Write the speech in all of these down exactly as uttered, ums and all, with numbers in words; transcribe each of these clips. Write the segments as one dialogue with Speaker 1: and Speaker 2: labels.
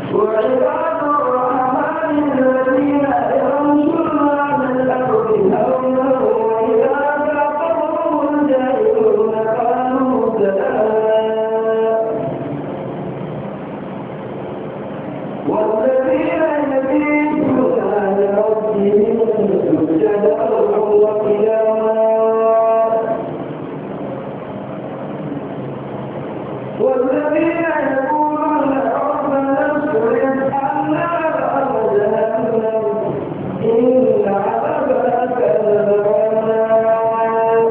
Speaker 1: وعباد الرحمن الذين يمشون على الأرض هونا وإذا خاطبهم الجاهلون قالوا سلاما والذين يبيتون لربهم سجدا وقياما والذين يقولون ربنا اصرف عنا عذاب جهنم إن عذابها كان غراما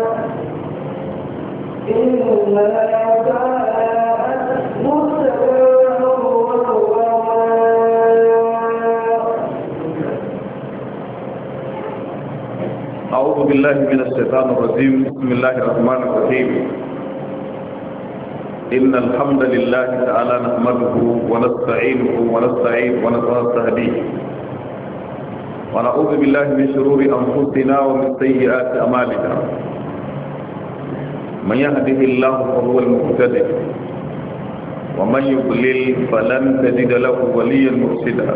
Speaker 1: إنها ساءت مستقرا ومقاما.
Speaker 2: أعوذ بالله من الشيطان الرجيم. بسم الله الرحمن الرحيم. إن الحمد لله تعالى نحمده ونستعينه ونستعين ونستهديه ونعوذ بالله من شرور أنفسنا ومن سيئات أعمالنا. من يهده الله فهو المهتدي ومن يضلل فلن تجد له وليا مرشدا.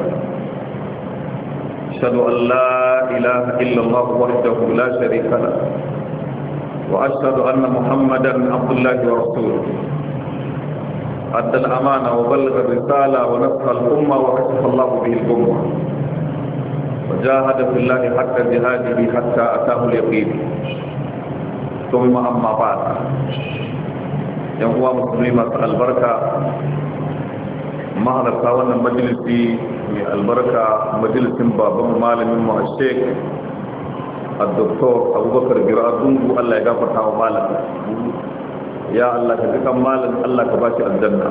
Speaker 2: أشهد أن لا إله إلا الله وحده لا شريك له وأشهد أن محمدا عبد الله ورسوله أدى الأمانة وبلغ الرسالة ونصح الأمة وكشف الله به الأمة وجاهد في الله حتى جهاده حتى أتاه اليقين. ثم أما بعد، يا أخوة مسلمين البركة ما هذا كون مجلسي البركة مجلس باب مالك من الشيخ الدكتور أبو بكر جرادونغو الله يغفر له مالك. ya Allah ka dukan malin Allah ka bashi aljanna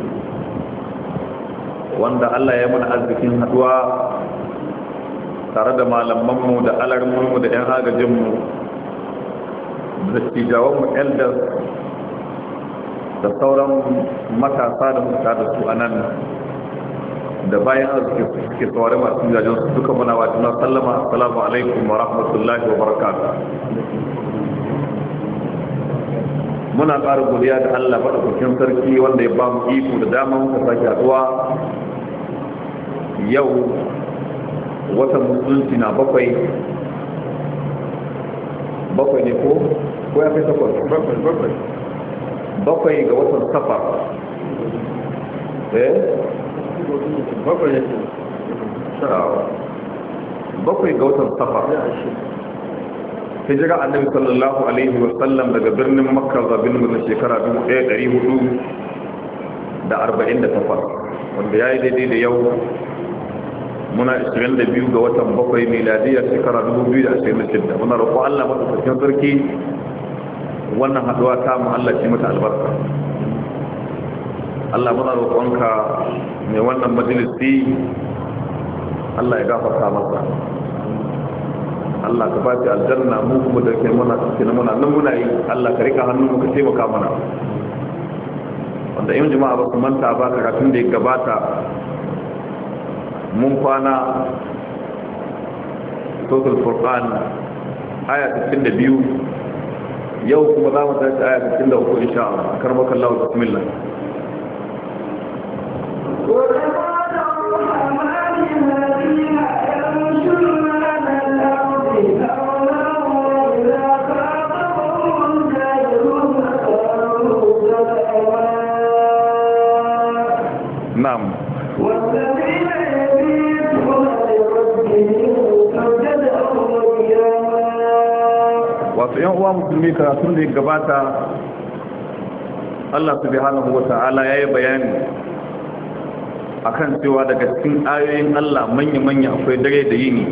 Speaker 2: wanda Allah ya mana arzikin haduwa tare da malamanmu da alarmunmu da yan agajinmu da tijawanmu elders da sauran matasa da muka da su a nan da bayan arziki suke tsawari masu jajen su duka muna wa juna sallama. Assalamu alaikum wa rahmatullahi wa barakatuh. muna ƙara godiya da Allah maɗaukakin sarki wanda ya ba mu iko da dama muka sake haɗuwa yau watan musulunci na bakwai bakwai ne ko ko ya kai takwas bakwai bakwai bakwai ga watan safar eh bakwai ne bakwai ga watan safar hijira annabi sallallahu alaihi wa sallam daga birnin makka zuwa birnin shekara dubu ɗaya da ɗari hudu da arba'in da takwas wanda ya yi daidai da yau muna ashirin da biyu ga watan bakwai miladiyar shekara dubu biyu da ashirin da shida. Muna roƙo Allah maɗaukakin sarki wannan haɗuwa ta mu Allah ce mata albarka. Allah muna roƙonka mai wannan majalisi Allah ya gafarta masa, Allah ka bashi aljanna, mu kuma da kai muna cikin muna nan muna yi Allah ka rika hannu muka taimaka mana. Wanda yin jama'a ba su manta ba karatun da ya gabata mun kwana suratul furqan aya sittin da biyu, yau kuma za mu tashi aya sittin da uku insha Allah. Karmakallahu bismillah. نعم.
Speaker 1: والذين يبيتون لربهم سجدا وقياما.
Speaker 2: wato yan uwa musulmi karatun da ya gabata Allah subhanahu wa ta'ala yayi bayani akan cewa daga cikin ayoyin Allah manya-manya akwai dare da yini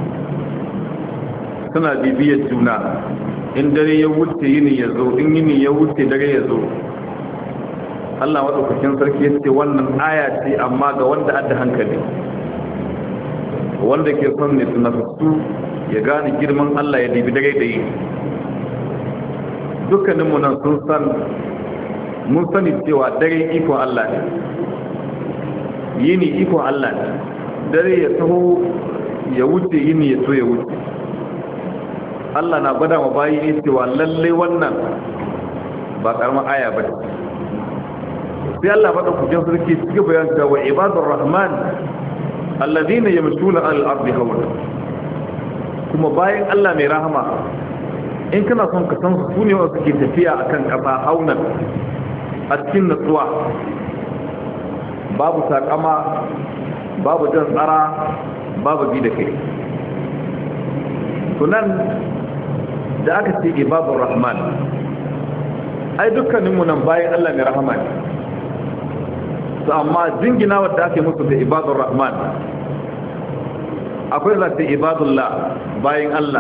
Speaker 2: suna bibiyar juna. In dare ya wuce yini ya zo, in yini ya wuce dare ya zo. Allah maɗaukakin sarki ya ce wannan aya ce amma ga wanda adda hankali, wanda ke son ne tunafattu ya gane girman Allah ya dibi dare da yi. Dukkaninmu nan sun san mun sani cewa dare ikon Allah ne, yini ikon Allah ne. Dare ya taho ya wuce, yini ya so ya wuce. Allah na gwada ma bayi ne cewa lalle wannan ba karamar aya ba ce. sai Allah madaukakin sarki cikin bayan da wa ibadur rahman alladhina yamshuna al-ardi hawlan kuma bayan Allah mai rahama in kana son ka san su ne wanda suke tafiya akan kasa haunan a cikin natsuwa babu sakama babu jan tsara babu bi da kai tunan da aka ce ibadur rahman ai dukkaninmu nan bayan Allah mai rahama ne su amma jingina wadda ake musu da ibadur rahman akwai za ta ibadullah bayan Allah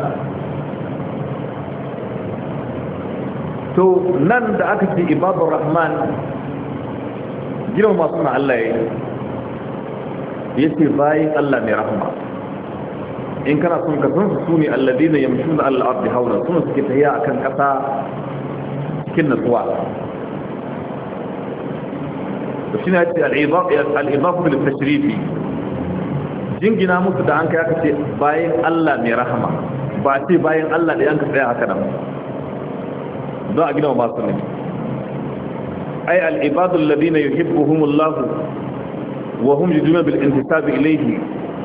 Speaker 2: to nan da aka ce ibadur rahman girma masu na Allah ya yi yace bayan Allah mai rahama in kana son ka san su ne alladina yamshuna al-ardi hawlan suna suke tafiya akan kasa cikin natsuwa to shine yace al-idaf al-idaf bil tashrifi jingina musu da an kai aka ce bayan Allah mai rahama ba ce bayan Allah da yanka tsaya haka nan don a gina ba su ne ay al-ibadu alladina yuhibbuhumullahu wa hum yujuna bil intisab ilayhi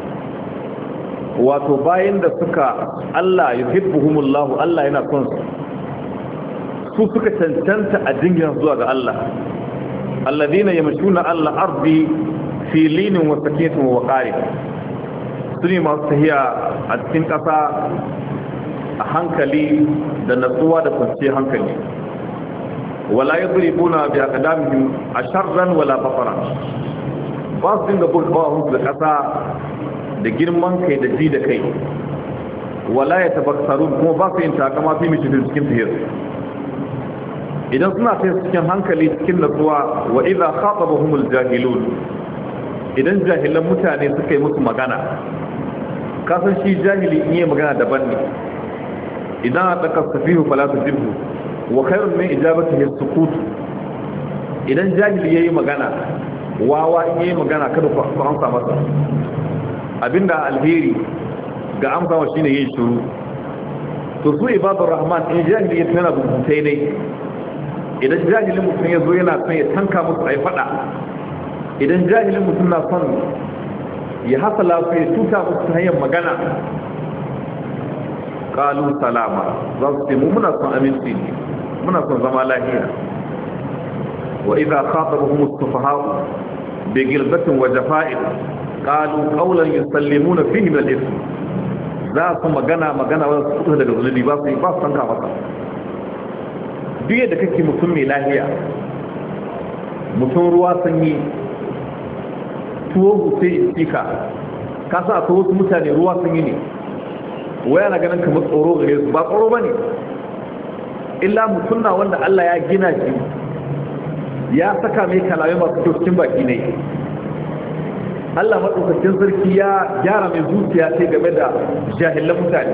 Speaker 2: wato bayan da suka Allah yuhibbuhumullahu Allah yana son su su suka cancanta a jingina zuwa ga Allah alladina yamshuna ala ardi fi linin wa sakinatin wa waqari sune masu tahiya a cikin kasa a hankali da natsuwa da kwanciyar hankali wala yadribuna bi aqdamihim asharran wala faqara ba su dinga burbawa da kasa da girman kai da ji da kai wala ya tabaksaru kuma ba su yin takama fi mishi cikin tahir idan suna sai cikin hankali cikin natsuwa wa idza khatabahumul jahilun idan jahilan mutane suka yi musu magana kasan shi jahili in yi magana daban ne idan a ɗaka safihu fala tujibhu wa khairun min ijabatihi as-sukut idan jahili yayi magana wawa in yayi magana kada ku amsa masa abinda alheri ga amsawa shine yin shiru to su ibadur rahman in jahili ya tana bukutai ne idan jahilin mutum ya zo yana son ya tanka musu ai fada idan jahilin mutum na son ya hasala su ya tuta musu ta hanyar magana qalu salama za su ce mu muna son aminci ne muna son zama lafiya wa idza khatabahum as-sufaha bi gilbatin wa jafa'in qalu qawlan yusallimuna fihi min al-ithm za su magana magana wa su fito daga zulubi ba su ba su tanka masa duk yadda kake mutum mai lahiya mutum ruwa sanyi tuwo gute istika ka sa akwai wasu mutane ruwa sanyi ne waya na ganin kamar tsoro gare su ba tsoro bane illa mutum na wanda Allah ya gina shi ya saka mai kalamai masu kyau cikin baki ne Allah maɗaukakin sarki ya gyara mai zuciya sai game da jahilan mutane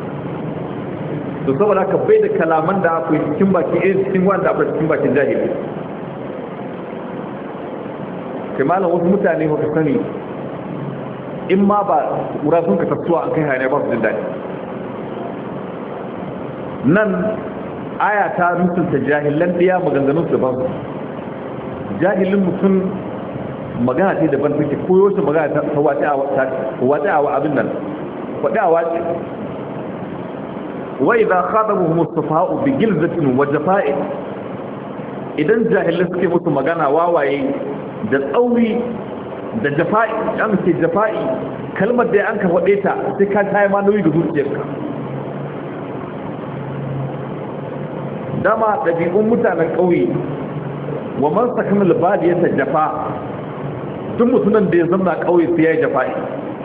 Speaker 2: to saboda haka bai da kalaman da akwai cikin baki irin cikin wanda akwai cikin bakin jahili kimanin wasu mutane ba ka sani in ma ba wura sun ka tattuwa an kai hanyar ba su jin daɗi nan aya ta mutunta jahilan ɗaya maganganun su ba su jahilin mutum magana ce daban take koyo shi magana ta wace a wa abin nan waɗe a wace wa idan khadabuhum as-sufaha'u bi gilzatin wa jafa'in idan jahilai suke musu magana wawaye da tsauri da jafa'i an ce jafa'i kalmar da an ka faɗe ta sai ka tayi ma nauyi ga zuciyarka dama ɗabi'un mutanen ƙauye wa man sakana al-badiyata jafa duk mutumin da ya zama ƙauye sai ya yi jafa'i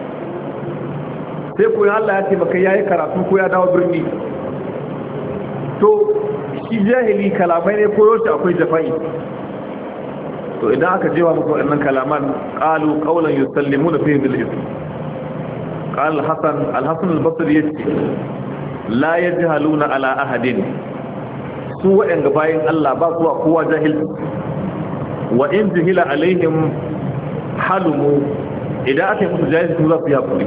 Speaker 2: sai ko Allah ya ce maka yayi karatu ko ya dawo birni to shi jahili kalamai ne ko yaushe akwai jafa'i to idan aka jewa muku wannan kalaman qalu qawlan yusallimuna fihi bil ism qala al-hasan al-hasan al-basri yace la yajhaluna ala ahadin su waɗanda bayan Allah ba kuwa kowa jahil wa in jahila alaihim halumu idan aka yi musu jahil su za su yi haƙuri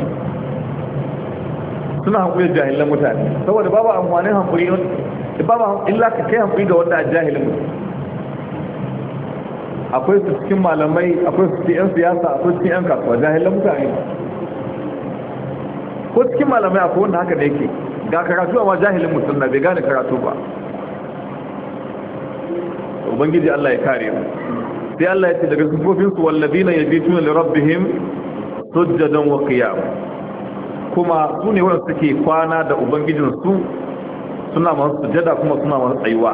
Speaker 2: suna haƙuri jahilan mutane saboda babu amfanin haƙuri babu illa ka kai haƙuri ga wanda a jahilin mutum akwai su cikin malamai, akwai su cikin 'yan siyasa, akwai cikin 'yan kasuwa, jahilan mutane. Ko cikin malamai akwai wanda haka da yake ga karatu amma jahilin mutum na bai gane karatu ba. Ubangiji Allah ya kare mu. Sai Allah ya ce daga sifofin su wallazina yabituna li rabbihim sujjadan wa qiyam. Kuma su ne wanda suke kwana da ubangijin su suna masu sujada kuma suna masu tsayuwa.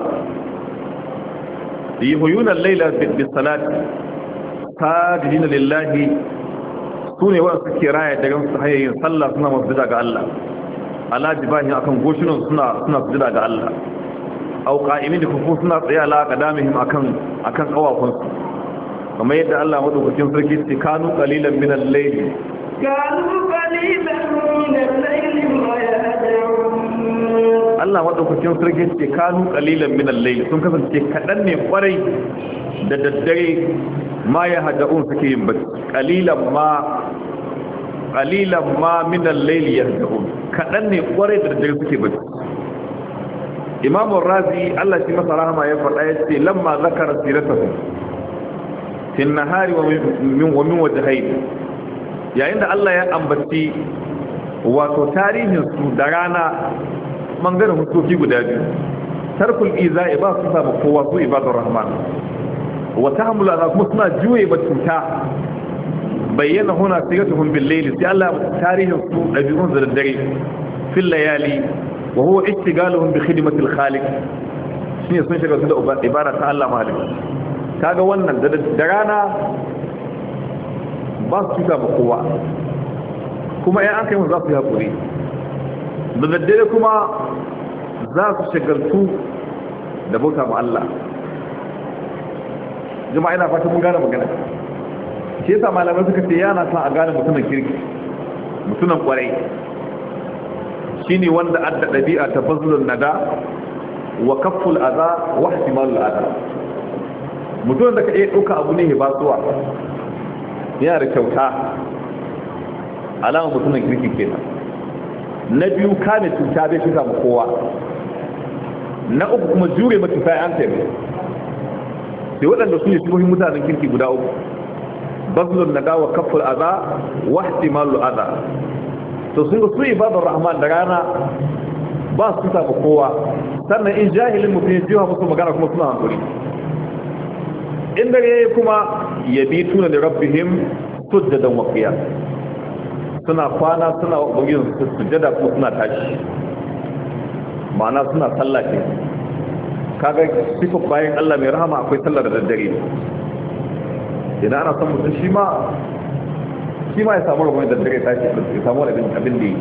Speaker 2: Yuhyuna al-layla bis-salati sajidina lillahi, su ne wanda suke raya daga su hayayin sallah suna masu sujada ga Allah. Ala jibahi akan goshinan suna suna sujada ga Allah. Au qa'imin da kufu suna tsaye ala qadamihim akan akan kawafunsu. Kamar yadda Allah madaukakin sarki ce kanu qalilan min al-layli
Speaker 1: كانوا قليلا من الليل ما يهجعون.
Speaker 2: Allah madaukakin sarki ce kanu qalilan min al-layl, sun kasance kadan ne kwarai da daddare ma ya hada'un suke yin bacci. Qalilan ma qalilan ma min al-layl yahda'un, kadan ne kwarai da daddare suke bacci. Imam Razi Allah shi masa rahama ya faɗa yace lamma zakara siratuhum fi an-nahari wa min wa min wajhayn, yayin da Allah ya ambaci wato tarihin su da rana bangaren hukoki guda biyu, tarkul iza'i ba su saba kowa su ibadur rahman wa tahmulu ala kuma suna juye ba cuta, bayyana huna sigatuhum bil layli, sai Allah tarihin su dabi'un da dare fil layali wa huwa istigaluhum bi khidmati al khaliq, shine sun shiga su da ibada ta Allah malik. Kaga wannan da rana ba su cuta ba kowa, kuma ya an kai mu za su yi haƙuri, da daddare kuma za su shagaltu da bauta ma Allah. Jama'a ina fata mun gane magana. Shi yasa malamai suka ce yana son a gane mutumin kirki, mutumin kwarai, shine wanda adda ɗabi'a ta bazlun nada wa kafful adha wa ihtimalul adha. Mutumin da ka iya ɗauka abu ne ba suwa, yana da kyauta, alama mutumin kirki kenan. Na biyu kame cuta bai shiga ma kowa. Na uku kuma jure ma cuta an taimaka. Sai waɗanda su ne sifohin mutanen kirki guda uku: bazlun nada wa kafful adha wa ihtimalul adha. To sun ga su ibadar rahman da rana ba su cuta ma kowa, sannan in jahilin mutum ya jiwa musu magana kuma suna hankali. In dare kuma yabituna li rabbihim sujjadan wa qiyam, suna kwana suna ubangijin su sujjada kuma suna tashi, ma'ana suna sallah ce. Kaga sifar bayan Allah mai rahama akwai sallar da daddare. Idan ana son mutum shi ma shi ma ya samu rabon da daddare tashi, ya samu abin abin da yi.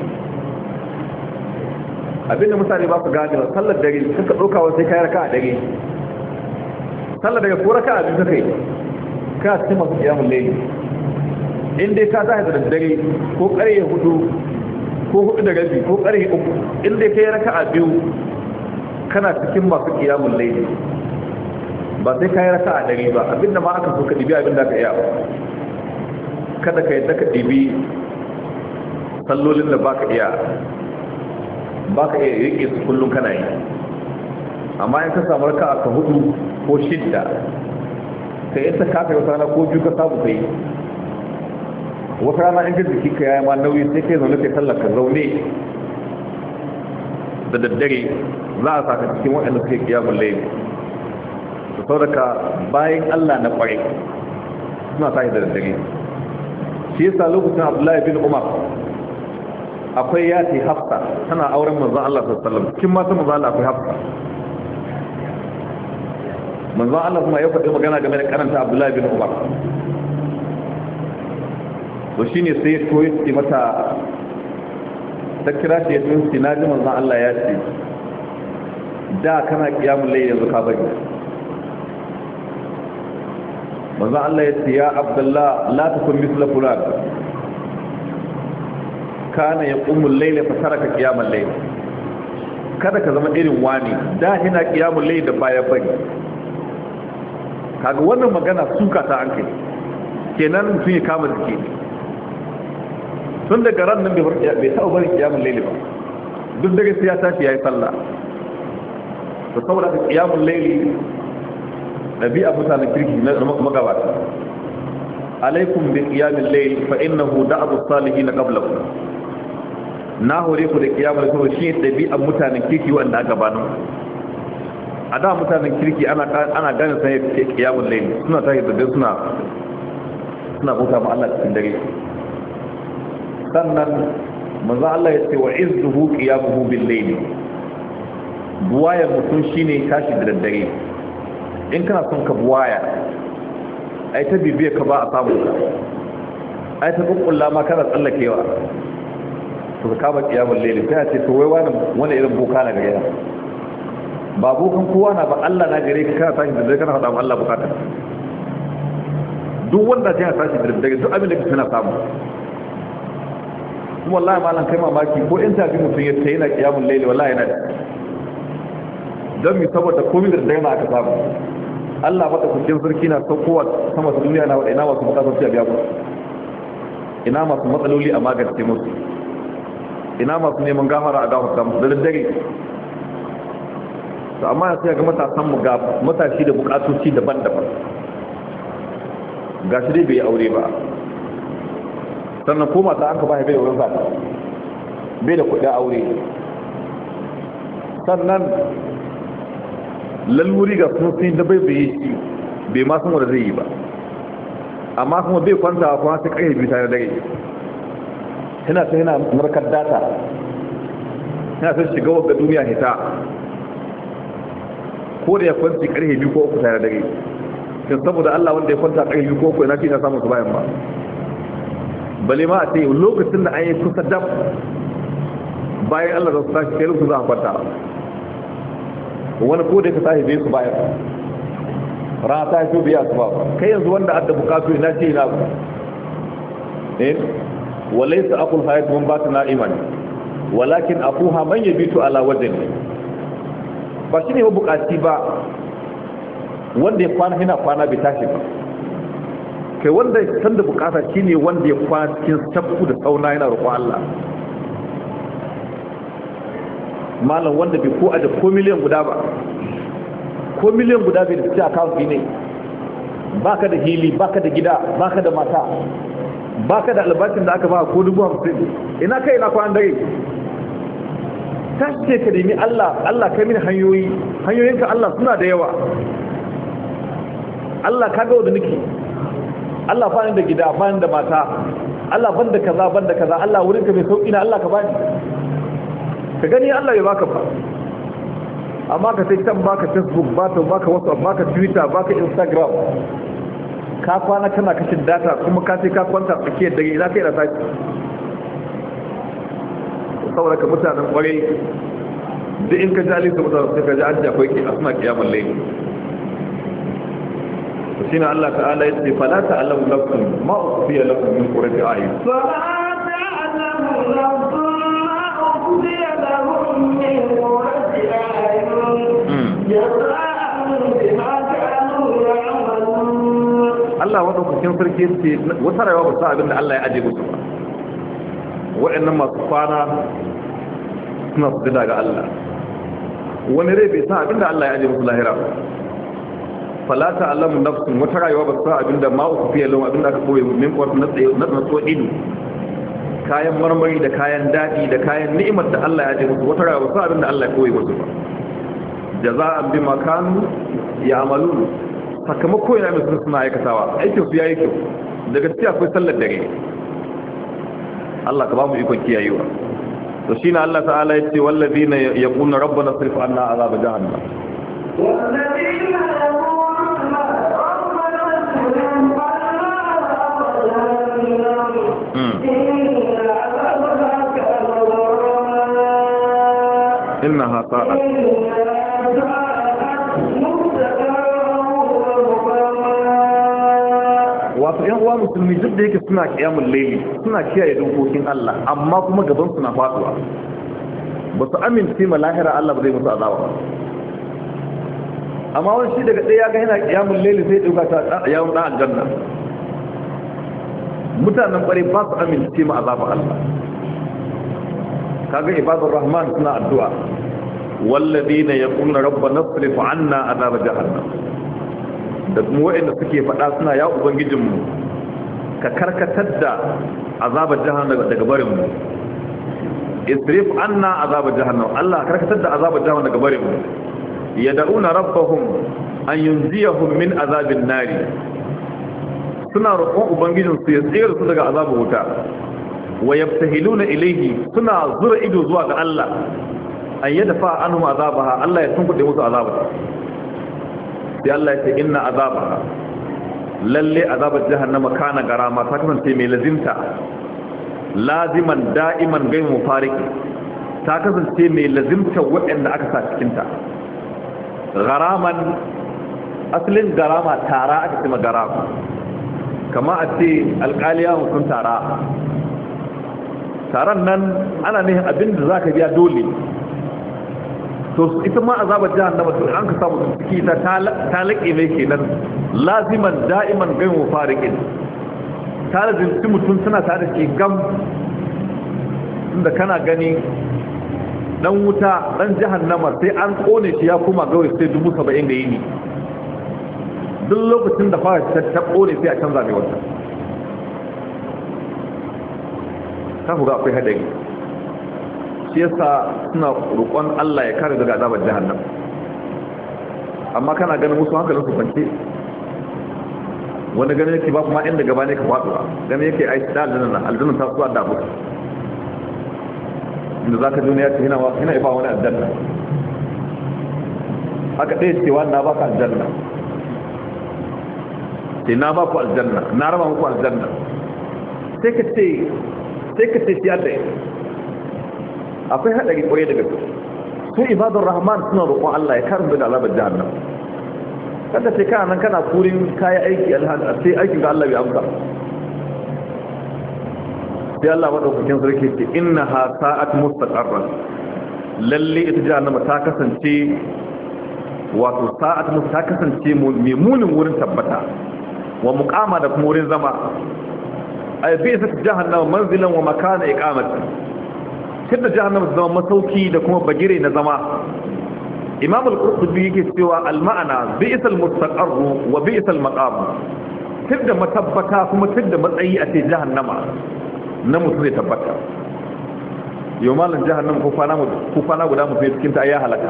Speaker 2: Abin da mutane ba su gane ba, sallar dare suka ɗauka wa sai kayi raka a dare. Sallar daga ko raka a biyu suka yi, ka cikin masu kiyamun laili. In dai ka tashi da daddare ko ƙarye hudu ko hudu da rabi ko ƙarye uku, in dai ka yi raka a biyu kana cikin masu kiyamun laili, ba sai ka yi raka a dare ba. Abinda ma aka so ka ɗibi abin da ka iya, kada ka yadda ka ɗibi sallolin da ba ka iya ba ka iya riƙe su kullum kana yi. Amma in ka samu raka aka hudu ko shidda, ka yi ta kaka wata rana ko biyu ka samu ka yi. Wata rana in ka jiki ka yaya ma nauyi sai kai zaune kai sallar ka zaune da daddare, za a saka cikin waɗanda suke kiyamun laili. Da sauraka bayan Allah na ƙwarai suna tashi da daddare. Shi yasa lokacin Abdullahi bin Umar akwai yati Hafsa tana auren manzon Allah sallallahu alaihi wasallam, cikin mata manzon Allah akwai Hafsa. Manzon Allah kuma ya faɗi magana game da karanta Abdullahi bin Umar. To shine sai ya koyi ce mata, ta kira shi ya tsinci, na ji manzon Allah ya ce da kana kiyamul layl yanzu ka bari. Manzon Allah ya ce ya Abdullah la takun misla fulan kana yaqumul layla fa taraka qiyamul layl. Kada ka zama irin wani da hina qiyamul layl da baya bari. Kaga wannan magana suka ta an kai kenan sun yi kama jiki. Tun daga ran nan bai taɓa bari kiyamun laili ba, duk daga sai ya tashi ya yi sallah. Da saboda ka kiyamun laili ɗabi'a mutanen kirki na magabata alaikum bi qiyamil layl fa innahu da'abu salihin qablakum na hore ku da qiyamul layl shi ɗabi'a mutanen kirki wanda aka bani a da mutanen kirki ana ana ganin sai qiyamul layl suna tayi da suna suna bauta ma Allah cikin dare sannan manzo Allah ya ce wa izzuhu qiyamuhu bil layl buwaya mutum shine tashi da daddare in kana son ka buwaya ai ta bibiye ka ba a samu ka ai ta kukkulla ma kana tsallakewa to ka kama qiyamul layl sai ce to wai wani wani irin boka na gare ka ba bokan kowa na ba Allah na gare ka kana tashi da daddare kana faɗa ma Allah bukatar duk wanda ya tashi da daddare duk abin da kake na samu kuma wallahi malam kai mamaki ko in tafi mutum ya tayi na qiyamul layl wallahi yana don mi saboda komai da daima aka samu Allah bada kucin sarki na saukowa sama su duniya na ina masu bukatar a biya ku ina masu matsaloli a magance musu ina masu neman gafara a gafarta musu da daddare to amma sai ga matasan mu ga matashi da bukatoci daban-daban gashi dai bai aure ba sannan ko mata an ka bai bai wurin zata bai da kuɗin aure sannan laluri ga sun sun da bai bai shi bai ma san wanda zai yi ba amma kuma bai kwanta kuma sai kai bi tare da dare yana ta yana markar data yana ta shiga wa duniya hita ko da ya kwanci karfe biyu ko uku tare da dare kin saboda Allah wanda ya kwanta karfe biyu ko uku ina shi na samu su bayan ba bale ma a ce lokacin da an yi kusa dab bayan Allah da su tashi kai lokacin za a kwanta wani ko da ka tashi bai su bayan rana ta fi biya su ba kai yanzu wanda adda bukatu ina ce ina ku eh walaysa aqul hayat man batna iman walakin akuha man yabitu ala wajhi ba shine ba bukati ba wanda ya kwana yana kwana bai tashi ba kai wanda san da bukata shine wanda ya kwana cikin sabbu da tsauna yana roƙon Allah malam wanda bai ko aje ko miliyan guda ba ko miliyan guda bai da cikin account ne baka da hili baka da gida baka da mata baka da albashin da aka ba ko dubu hamsin ina kai ina kwan dare tashi ce ka nemi Allah Allah kai mini hanyoyi hanyoyinka Allah suna da yawa Allah ka ga wanda nake Allah fa da gida fa da mata Allah ban da kaza ban da kaza Allah wurinka mai sauki na Allah ka bani ka gani Allah ya baka fa amma ka sai can baka Facebook baka baka WhatsApp baka Twitter baka Instagram ka kwana kana kashin data kuma ka sai ka kwanta tsakiyar dare ina kai da tashi saboda ka mutanen kwarai duk in ka ji alisa mutanen sai ka ji an akwai ki asma kiyamul layl shine Allah ta'ala yace fala ta'lamu nafsun ma ukhfiya lakum min qurrati a'yun
Speaker 1: fala ta'lamu nafsun أخفي لهم من قرة أعين جزاء بما كانوا يعملون الله وضعكم sarki yace wata rayuwa ba sa abin da Allah ya aje musu ba wa'annan masu kwana suna sujada ga Allah wani rai bai sa abin da Allah ya aje musu lahira fala ta'lamu nafsun wata rayuwa ba sa abin da ma uku fiye lahum abin da aka koyi min qurrat na tsaye na tsawo ido kayan marmari da kayan daɗi da kayan ni'imar da Allah ya ji musu wata rayuwa sa abin da Allah ya koyi musu ba jaza'an bima kanu ya'malun sakamako yana mai suna aikatawa aikin su yayi kyau da gaskiya akwai sallar dare Allah ka ba mu ikon kiyayewa to shine Allah ta'ala ya ce wallazina yaquluna rabbana sirf anna azab jahannam wallazina yaquluna rabbana sirf anna azab jahannam
Speaker 2: إنها ساءت wato ‘yan uwa musulmi duk da yake suna kiyamun laili suna kiyaye dokokin Allah amma kuma gaban suna faduwa ba su amince ma lahira Allah ba zai musu azaba amma wani shi daga ɗaya ga yana kiyamun laili sai ɗauka ta yawon ɗan aljanna mutanen ƙware ba su amince ma azaba Allah kaga ibadur rahman suna addu'a walladina yaquluna rabbana isrif 'anna adhab jahannam da kuma waɗanda suke faɗa suna ya ubangijinmu ka karkatar da azabar jahannam daga barinmu isrif anna azabar jahannam Allah karkatar da azabar jahannam daga barinmu yad'una rabbahum an yunziyahum min azabin nari suna roƙon ubangijinsu ya tsere su daga azabar wuta wa yabtahiluna ilayhi suna zura ido zuwa ga Allah an yadfa anhum azabaha Allah ya tunkuɗe musu azabar sai Allah ya ce inna azabaha lalle azabar jahannama kana garama ta kasance mai lazimta laziman da'iman gaimu mufariki ta kasance mai lazimta waɗanda aka sa cikin ta garaman asalin garama tara aka ce garama kama a ce alƙaliya mutum tara taron nan ana ne abinda za ka biya dole to ita ma azabar jahannama to an ka samu ciki ta ta laƙe mai kenan laziman da'iman gaimu fariqin tare da mutum tana tare da shi gam inda kana gani dan wuta dan jahannama sai an kone shi ya kuma gawai sai dubu saba'in ga yini duk lokacin da fara ta kone sai a canza mai wata ta fuga akwai hadari shi yasa suna roƙon Allah ya kare daga azabar jahannam amma kana ganin musu hankalin su kwance wani ganin yake ba kuma inda gaba ne ka faɗuwa ganin yake ai da aljanna aljanna ta zuwa da mutu inda zaka duniya ce yana yana ba wani aljanna haka dai cewa na baka aljanna sai na ba ku aljanna na raba muku aljanna sai ka ce sai ka ce shi Allah akwai hadari kwaye daga su su ibadur rahman suna roƙon Allah ya karin daga azabar jahannam kada sai kana nan kana kurin kayan aiki alhada sai aikin ga Allah bai amsa sai Allah madaukakin sarki ce innaha sa'at mustaqarran lalle ita jahannama ta kasance wato sa'at mu ta kasance mai munin wurin tabbata wa muqama da kuma wurin zama ay bi sa jahannama manzilan wa makana iqamati tunda jahannama zama masauki da kuma bagire na zama imam al-qurtubi yake cewa al-ma'ana bi'sal mustaqarru wa bi'sal maqam tunda matabbata kuma tunda matsayi a ce jahannama na mutu zai tabbata yau malan jahannama ko kwana ko kwana guda mutu cikin ta ya halaka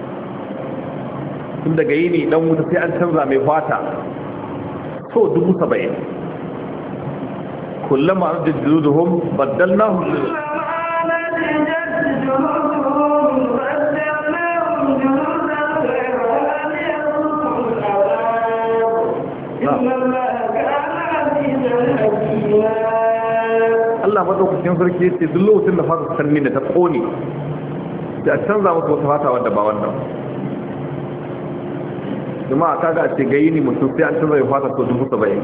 Speaker 2: tun daga yini dan wuta sai an canza mai fata so dubu saba'in kullama arjuluduhum baddalnahum Allah madaukakin sarki yace duk lokacin da fata sanni da ta kone da canza musu wata fata wanda ba wannan jama'a kaga a ce gayi ne mutum sai an canza ya fata so dubu saba'in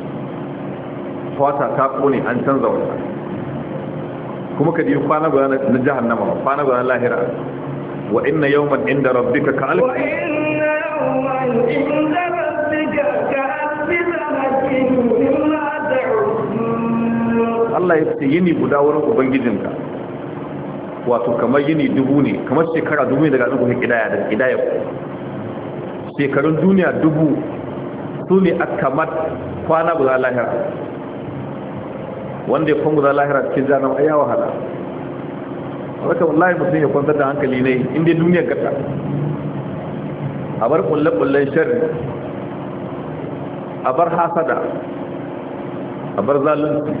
Speaker 2: fata ta kone an canza wata kuma ka ji kwana guda na jahannama kwana guda lahira wa inna yawman inda rabbika ka alf
Speaker 1: wa inna yawman inda rabbika ka alf sanatin mimma ta'udun
Speaker 2: Allah ya ce yini guda wurin ubangijinka wato kamar yini dubu ne kamar shekara dubu ne daga zuwa kidaya da kidaya shekarun duniya dubu su ne a kamar kwana guda lahira wanda ya kwan guda lahira cikin janar ayya wahala wadda wallahi mutum ya kwantar da hankali ne inda duniyar gata a bar kulle-kullen shari a bar hasada a bar zalunci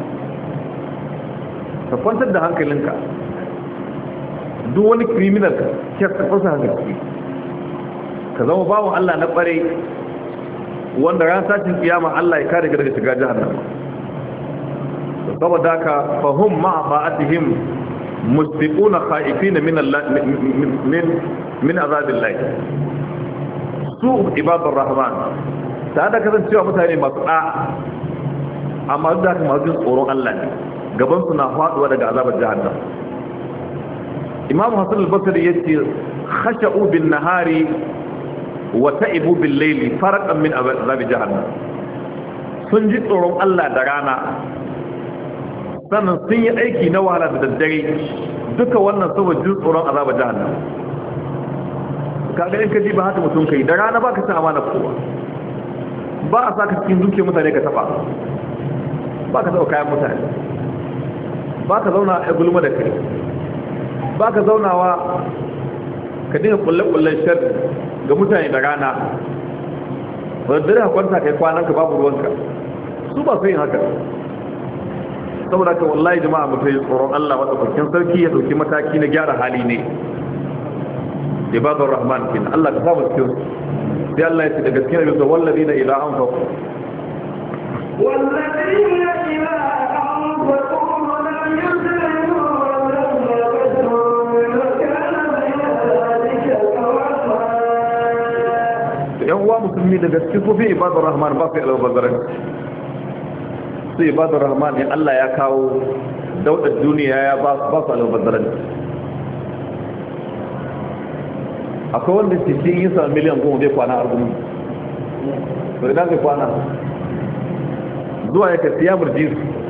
Speaker 2: ka kwantar da hankalinka duk wani criminal ka fasa hankali ka zama bawon Allah na kware wanda ran sashin kiyama Allah ya kare daga shiga jahannama saboda ka fahum ma'a ba'atihim musbiquna khaifina min Allah min min azabillah su ibadur rahman ta da kasancewa mutane masu da amma da kuma masu tsoron Allah ne gaban su na faduwa daga azabar jahannam Imam Hassan al-Basri yace khasha'u bin nahari wa ta'ibu bil layli farqan min azab jahannam sun ji tsoron Allah da rana sannan sun yi aiki na wahala da daddare duka wannan saboda jin tsoron azabar jahannam kaga in ka ji ba haka mutum kai da rana baka san amana kowa ba a saka cikin dukiyar mutane ka taba ba ka taba kayan mutane ba ka zauna a gulma da kai ba ka zaunawa ka dinga kulle-kullen sharri ga mutane da rana wadda dare kwanta kai kwananka babu ruwanka su ba su yin haka saboda ka wallahi jama'a mutai tsoron Allah wadda kwakin sarki ya dauki mataki na gyara hali ne ibadur rahman kin Allah ka samu cikin sai Allah ya ce daga cikin abin da wallazina ila anfaqu
Speaker 1: wallazina ila anfaqu lam yusrifu wa lam yaqdiru wa kana bayna dhalika qawama
Speaker 2: yan uwa musulmi daga cikin kofi ibadur rahman ba sai albazaran sai ibadur rahman ne Allah ya kawo daudar duniya ya ba su albazaran akwai wanda cikin yin sa miliyan goma zai kwana arzikin to idan zai kwana zuwa ya kasi ya murji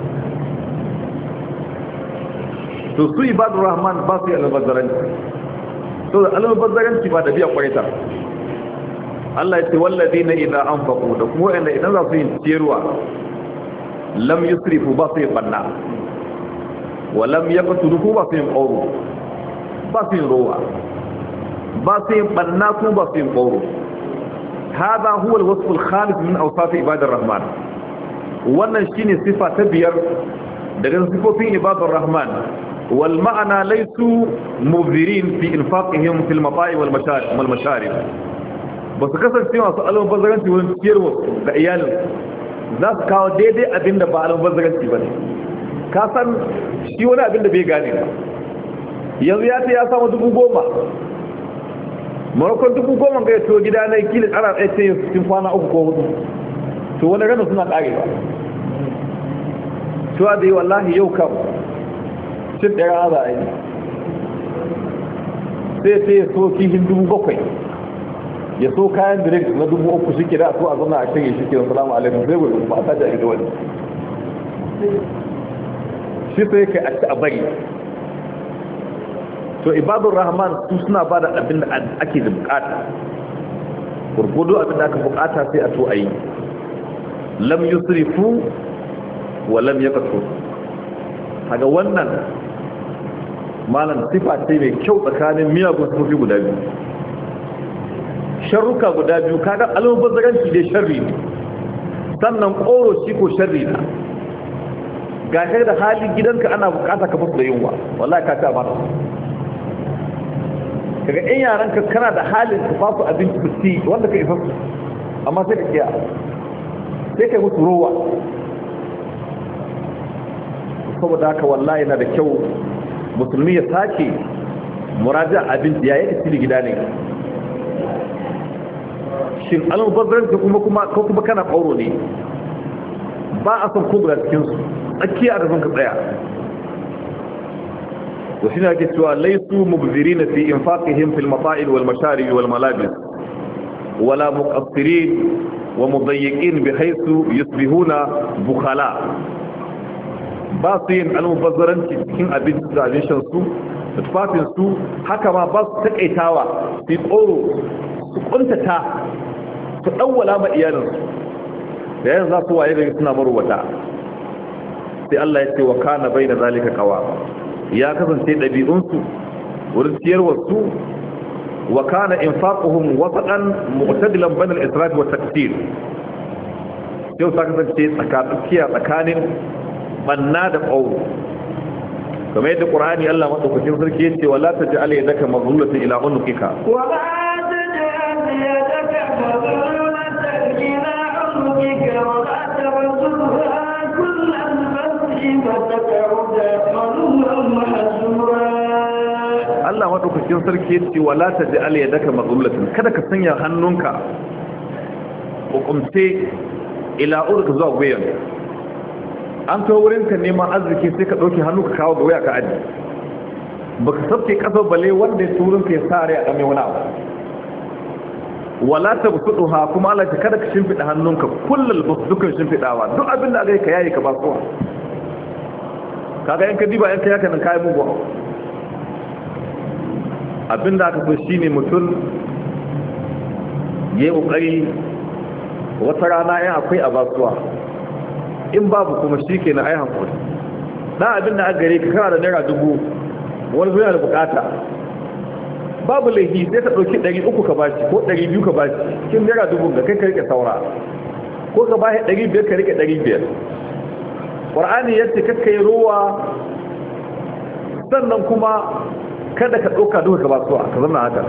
Speaker 2: su to su ibadur rahman ba su yi albazaranci to da albazaranci ba da biya kwaita Allah ya ce wallazi na idan an faƙo da kuma wa'anda idan za su yi ciyarwa lam yusrifu ba su yi banna wa lam yaqtulu ba su yi ƙoro ba su yi rowa ba su yin ɓanna kuma ba su yin ƙoro haɗa huwal wasu khalis min ausafi ibadar rahman wannan shine sifa ta biyar daga sifofin ibadar rahman wal ma'ana laisu mubzirin fi infaqihim fil mata'i wal masharib ba su kasance masu almubazzaranci wurin ciyarwa ga iyalin za su kawo daidai abinda ba almubazzaranci ba ne ka san shi wani abinda bai gane ba yanzu ya ce ya samu dubu goma marakon dubu goma ga yato gida na kilin ana tsaye ce cikin kwana uku ko hudu to wani ranar suna ƙare ba cewa da yi wallahi yau kam cin ɗaya za a yi sai sai ya so kihin dubu bakwai ya so kayan direct na dubu uku shi kira so a zama a shirya shi kira salamu alaikum sai wai ba a tashi a gida wani shi sai kai a ci a bari to ibadur rahman su suna bada abin da ake da bukata gurgudu abin da aka bukata sai a to ayi lam yusrifu wa lam yaqtu kaga wannan malan sifa ce mai kyau tsakanin miyagun sufi guda biyu sharruka guda biyu kaga almubazzaranci da sharri ne sannan koro shi ko sharri na ga kai da hali gidanka ana bukata ka fusu da yunwa wallahi ka ta ba kaga in yaranka kana da halin ka fasu abinci ku ci wanda ka isa su amma sai ka kiya sai ka musu rowa saboda haka wallahi yana da kyau musulmi ya sake muraja abinci ya yi cikin gida ne shin almubazzaranci kuma kuma ko kuma kana ƙauro ne ba a son kubra cikinsu tsakiya da sun ka tsaya وشنا كتوا ليسوا مبذرين في إنفاقهم في المطاعم والمشارب والملابس ولا مقصرين ومضيقين بحيث يصبحون بخلاء باطين المبذرين كين أبين تعليشن سو تفاتن سو حكما باس تكيتاوا في قورو سقنت تا تأول أما إيانا لأن ذا سوى إذا سنا مروتا في الله يتي وكان بين ذلك قوام ya kasance ɗabi'unsu wurin ciyarwarsu wa kana infaquhum wasatan mu'tadilan bainal israf wa taqtir yau ta kasance tsakatsakiya tsakanin banna da qawl kamar yadda qur'ani Allah madaukakin sarki yace wala taj'al yadaka maghlulatan ila unuqika
Speaker 1: wala taj'al yadaka maghlulatan ila unuqika wa la tabsutha kullal basti fataq'uda maluman mahsura
Speaker 2: Allah madaukakin sarki yace wala taj'al yadaka maghlulatan kada ka sanya hannunka hukumce ila unuqika zuwa wuyan an to wurin ka neman arziki sai ka dauki hannu ka kawo ga waya ka aji baka sabke kasar bale wanda ya turin ka ya sare a dame wani abu wala tabsuduha kuma Allah ta kada ka shimfida hannunka kullal busdukan shimfidawa duk abin da aka yi ka yayi ka ba kowa kaga yanka diba yanka yaka nan kai mugu abin da aka so shine mutum yayi kokari wata rana yan akwai a basuwa in babu kuma shi ke na ai hankali ɗan abin da aka gare ka kana da naira dubu wani zuwa da bukata babu laifi sai ka ɗauki ɗari uku ka bashi ko ɗari biyu ka bashi cikin naira dubu ga kai ka rike saura ko ka bashi ɗari biyar ka rike ɗari biyar ƙwar'ani ya ce kakka yi ruwa sannan kuma kada ka ɗauka duka ka basuwa ka zama haka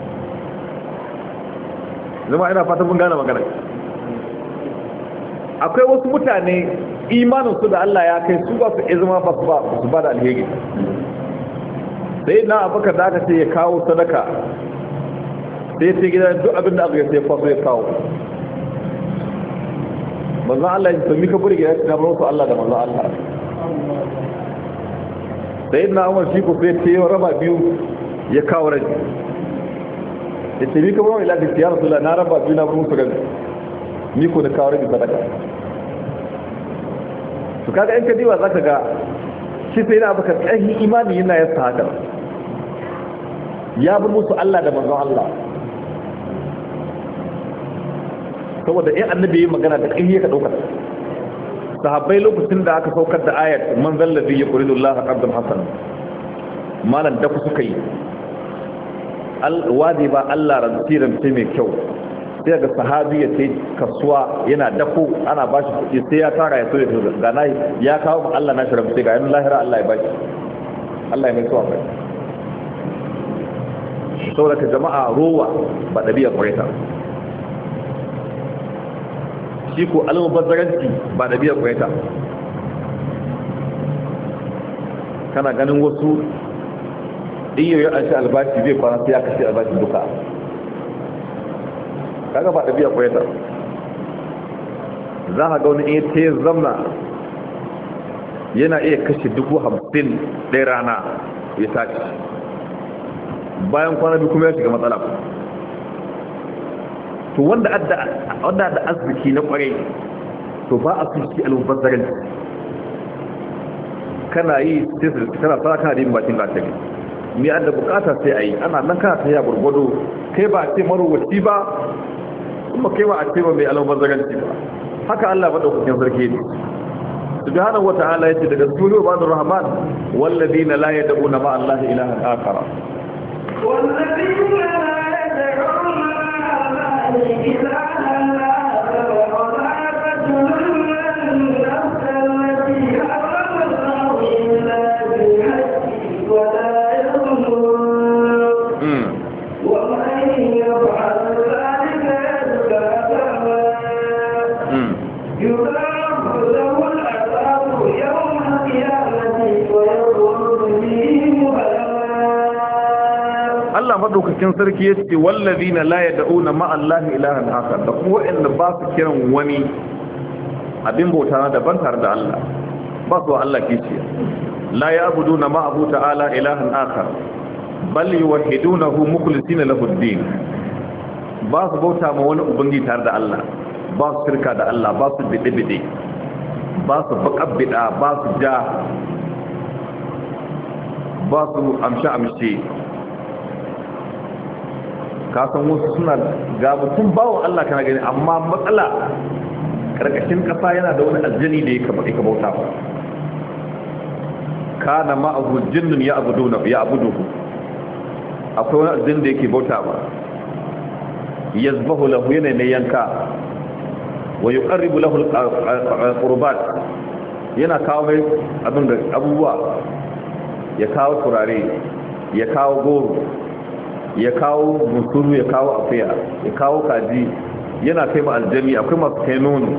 Speaker 2: zama ina fatan mun gane magana akwai wasu mutane imaninsu da Allah ya kai su ba su izama ba su ba su ba da alheri sai na abaka da aka ce ya kawo sadaka sai sai gidan duk abin da aka yi sai kwaso ya kawo manzan Allah ya sami ka burge ya na bar Allah da manzan Allah sai na umar shi ku sai ce raba biyu ya kawo rai ya ce mika bar ila da ya rasulullah na raba biyu na bar musu gani ni ko da kawo rai sadaka to kaga in ka diwa zaka ga shi sai na abaka tsahi imani yana yasa haka ya bi musu Allah da manzon Allah saboda in annabi yayin magana da kai ka dauka sahabbai lokacin da aka saukar da ayat man zallabi yuridu Allah qardan hasan malan da ku suka yi alwadi ba Allah rantiran sai mai kyau sai ga sahabi ya ce kasuwa yana dako ana bashi kuɗi sai ya tara ya so ya ga nayi ya kawo Allah na shirabu sai ga yan lahira Allah ya bashi Allah ya mai so abai saboda ka jama'a rowa ba ɗabi'a ƙwaita shi ko almubazzaranci ba ɗabi'a ƙwaita kana ganin wasu iya yi an shi albashi zai kwana sai ya kashe albashi duka kaga ba ɗabi'a ƙwaita za a ga wani iya ta yi zamna yana iya kashe dubu hamsin ɗaya rana ya tashi bayan kwana biyu kuma ya shiga matsala to wanda adda wanda da arziki na kwarai to ba a fushi almubazzarin kana yi sai kana fara kana da yin bakin gatari ni adda bukata sai ayi ana nan kana ta ya gurgudu kai ba a ce marowaci ba kuma kai ba a ce ba mai almubazzaranci ba haka Allah ba daukakin sarki ne subhanahu wata'ala yace daga sulu ibadur rahman walladina la yad'una ma Allah ilahan akhar
Speaker 1: والذين لا يدعون مع الله إلها آخر ولا يقتلون النفس التي حرم الله إلا بالحق ولا يظلمون ومن يفعل ذلك يلقى أثاما يضاعف له العذاب يوم القيامة ويخلد فيه مهانا
Speaker 2: Allah madaukakin sarki yace wallazina la yad'una ma'a Allahi ilahan akhar da kuma wanda ba su kiran wani abin bauta daban tare da Allah ba su Allah kici la ya'buduna ma'ahu ta'ala ilahan akhar bal yuwahhidunahu mukhlisina lahu ad-din ba su bauta ma wani ubangi tare da Allah ba su shirka da Allah ba su bide-bide ba su bakabbida ba su ja ba su amsha-amshe kasan wasu suna ga mutum bawon Allah kana gani amma matsala karkashin kasa yana da wani aljani da yake baka bauta ba kana ma'ahu jinnun ya'buduna ya'buduhu akwai wani aljani da yake bauta ba yazbahu lahu yana mai yanka wa yuqarribu lahu al-qurbat yana kawo mai abin da abubuwa ya kawo turare ya kawo goro ya kawo musuru ya kawo afiya ya kawo kaji yana kai ma aljami akwai masu kai nono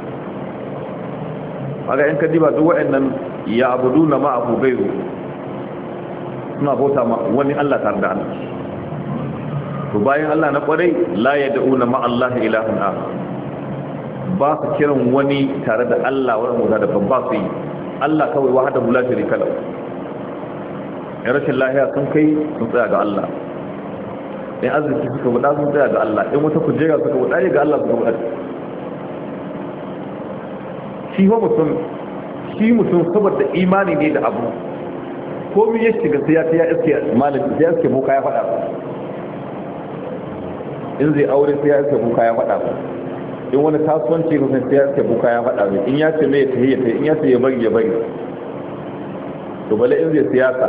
Speaker 2: aga yan kadiba duk waɗannan ya abudu na ma'abu gairu suna bauta ma wani Allah tare da Allah to bayan Allah na kwarai la yad'una ma Allah ilahan akhar ba su kiran wani tare da Allah wani mutum da ba su yi Allah kawai wahdahu la sharika lahu ya rashin lahiya sun kai sun tsaya ga Allah in arziki suka wuɗa sun tsaya ga Allah in wata kujera suka wuɗa ga Allah suka wuɗa shi ho mutum shi mutum saboda imani ne da abu komi ya shiga sai ya ta ya iske malami sai ya iske boka ya faɗa in zai aure sai ya iske boka ya faɗa in wani kasuwanci rufin sai ya ce buka ya faɗa mai in ya ce mai ta yi in ya ce ya bari ya bari to bale in zai siyasa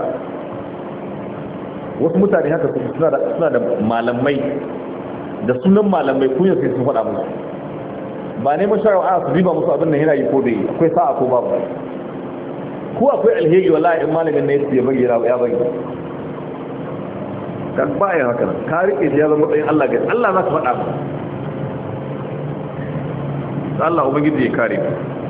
Speaker 2: wasu mutane haka suna da malamai da sunan malamai kunya sai sun faɗa musu ba neman shara'a su riba musu abin da yana yi ko da yi akwai sa'a ko babu ko akwai alheri wallahi in malamin ne ya bari ya bari ka ba ya haka ka rike shi ya zama matsayin Allah ga Allah za ka faɗa ba Allah ubangiji ya kare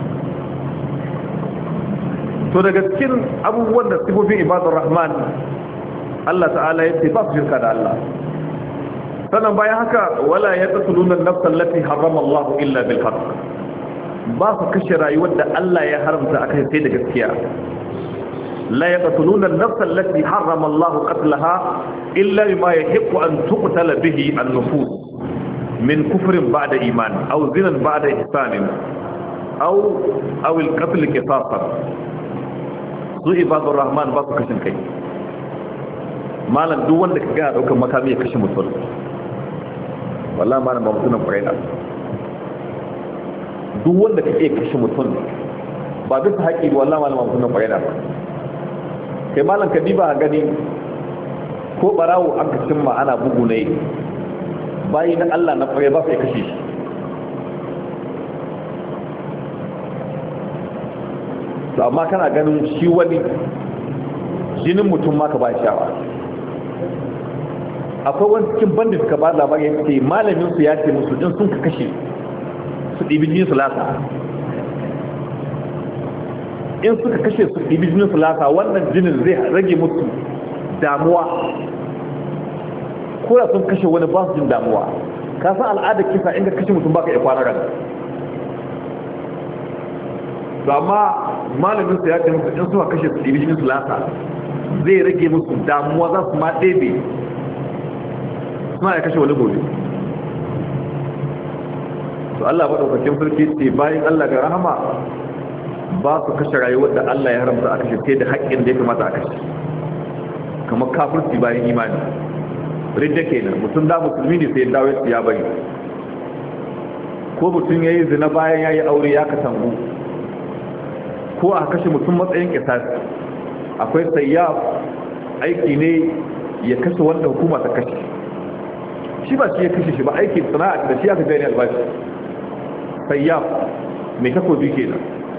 Speaker 2: to daga cikin abubuwan da sifofin ibadur rahman Allah ta'ala ya ce ba su shirka da Allah sannan bayan haka wala yaqtuluna an-nafsa allati harrama Allah illa bil haqq ba su kashe rayuwar da Allah ya haramta akai sai da gaskiya la yaqtuluna an-nafsa allati harrama Allah qatlaha illa bima yahiqqu an tuqtala bihi an-nufus min kufrin ba'da iman aw zinan ba'da ihsan aw aw al-qatl qisasan su ibadur rahman ba su kashin kai malam duk wanda ka ga daukar makami ya kashe mutum wallahi malam ba mutunan kwaina duk wanda ka iya kashe mutum ba bisa haƙi ba wallahi malam ba mutunan kwaina ba kai malam ka diba a gani ko barawo an kashin ma ana bugu ne bayi na Allah na kwaye ba su ya kashe shi to amma kana ganin shi wani jinin mutum ma ka ba shawa akwai wani cikin bandit ka ba labari ya ce malamin su ya ce musu din sun ka kashe su ɗibi jinin su lasa in suka kashe su ɗibi jinin su lasa wannan jinin zai rage musu damuwa ko da sun kashe wani ba su jin damuwa ka san al'adar kisa in ka kashe mutum baka iya kwana ran to amma malamin su ya ce musu in suka kashe su ɗibi jinin su lasa zai rage musu damuwa za su ma ɗebe suna ya kashe wani gobe to Allah ba ɗaukakin sarki ce bayan Allah ga rahama ba su kashe rayuwar da Allah ya haramta a kashe sai da haƙƙin da ya kamata a kashe kamar kafirci bayan imani ridda kenan mutum da musulmi ne sai dawo ya bari ko mutum ya yi zina bayan ya yi aure ya katangu ko a kashe mutum matsayin kisasi akwai sayyaf aiki ne ya kashe wanda hukuma ta kashe shi ba shi ya kashe shi ba aikin sana'a da shi aka gani albashi sayyaf mai takobi kenan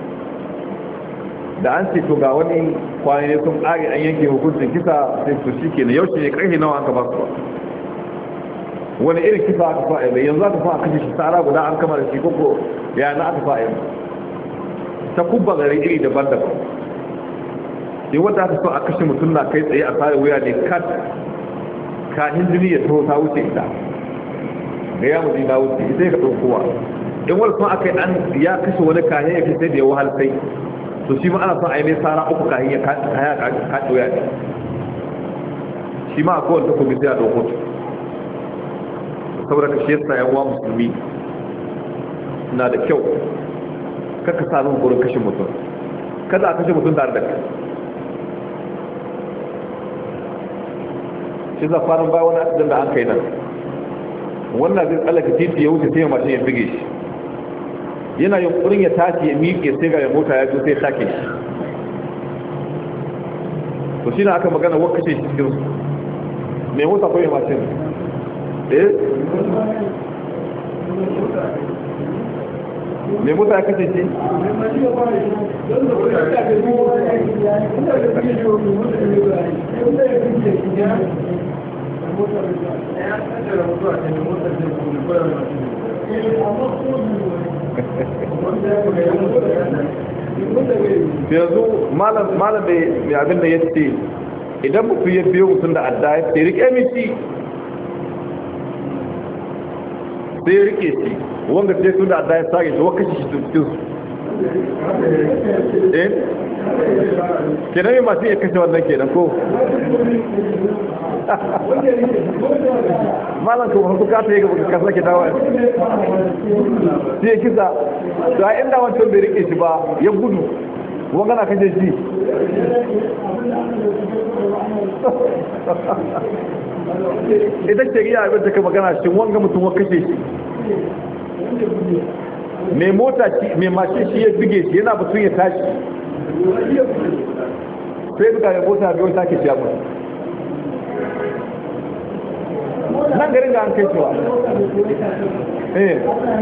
Speaker 2: da an ce to ga wani kwani ne sun ƙari an yanke hukuncin kisa sai su shi kenan yau shi ne ƙarfi nawa aka ba su ba wani irin kisa aka fa'a mai yanzu aka fa'a kashe shi tsara guda an kama da shi koko ya na aka fa'a ta kubba gari iri daban-daban sai wanda aka so a kashe mutum na kai tsaye a tsari wuya ne kat kahin jini ya taho ta wuce ita ga ya mutu na wuce ita ya ka ɗaukowa in wani kuma aka yi an ya kashe wani kahin ya fi sai da ya wahal sai to shi ma ana son a yi mai tsara uku kahin ya kaɗe wuya ne shi ma a kowane takobi sai a ɗauko saboda ka shi yasa yawa musulmi na da kyau kaka sa zan gurin kashe mutum kada a kashe mutum tare da kai shi za farin baya wani asidan da an kai nan wannan zai tsallaka titi ya wuce sai mashin ya fige shi yana yunkurin ya tashi ya miƙe sai ga mota ya zo sai take shi to shi na aka magana wakashe shi cikin mai mota ko mai mashin eh mai mota ya kashe shi yanzu malam mai abin da ya ce idan mutu ya biyo mutum da adda ya ce rike mishi sai ya rike shi wanda sai tun da adda ya sage shi wakashi shi cikin su eh kenan yi masu iya kashe wannan kenan ko malam ka wani bukata ya ga baka kasa ke dawa sai ya kisa to a inda wancan bai rike shi ba ya gudu wanga na kashe shi ita ce iya abin da ka magana shi wanga mutum wa kashe shi mai mota mai mashin shi ya bige shi yana batun ya tashi sai duka mai mota bai wata ke ciya mutu nan garin da an kai cewa eh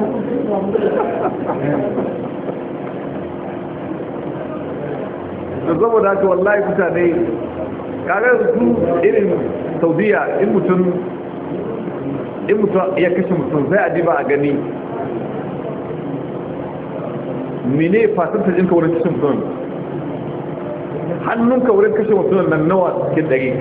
Speaker 2: da saboda haka wallahi mutane kagar su irin saudiya in mutum in mutum ya kashe mutum sai a diba a gani mene fasanta jinka wurin kashe mutum hannunka wurin kashe mutum nan nawa cikin ɗari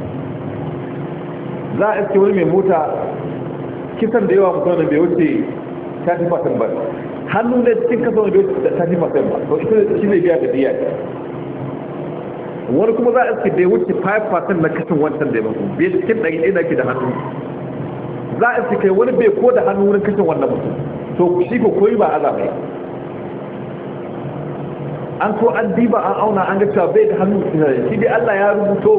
Speaker 2: za a iske wani mai mota kisan da yawa mutum da bai wuce thirty percent ba hannu ne cikin kasa wani bai wuce thirty percent ba to ita shi ne biya ga diya wani kuma za a iske da ya wuce five percent na kasan wancan da ya mutu bai cikin ɗari ɗaya da ke da hannu za a iske kai wani bai ko da hannu wurin kashin wannan mutum to shi ko koyi ba azamai an so an diba an auna an ga cewa bai da hannu shi dai Allah ya rubuto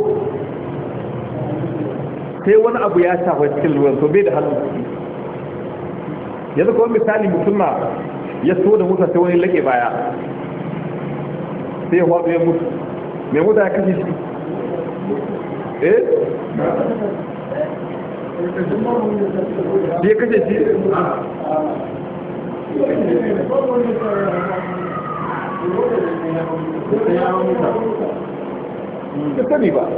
Speaker 2: sai wani abu ya shafa cikin ruwan to bai da hannu yanzu kawai misali mutum na ya so da mutu sai wani lake baya sai ya faɗo ya mutu mai mutu ya kashe shi eh ya kashe shi da sani ba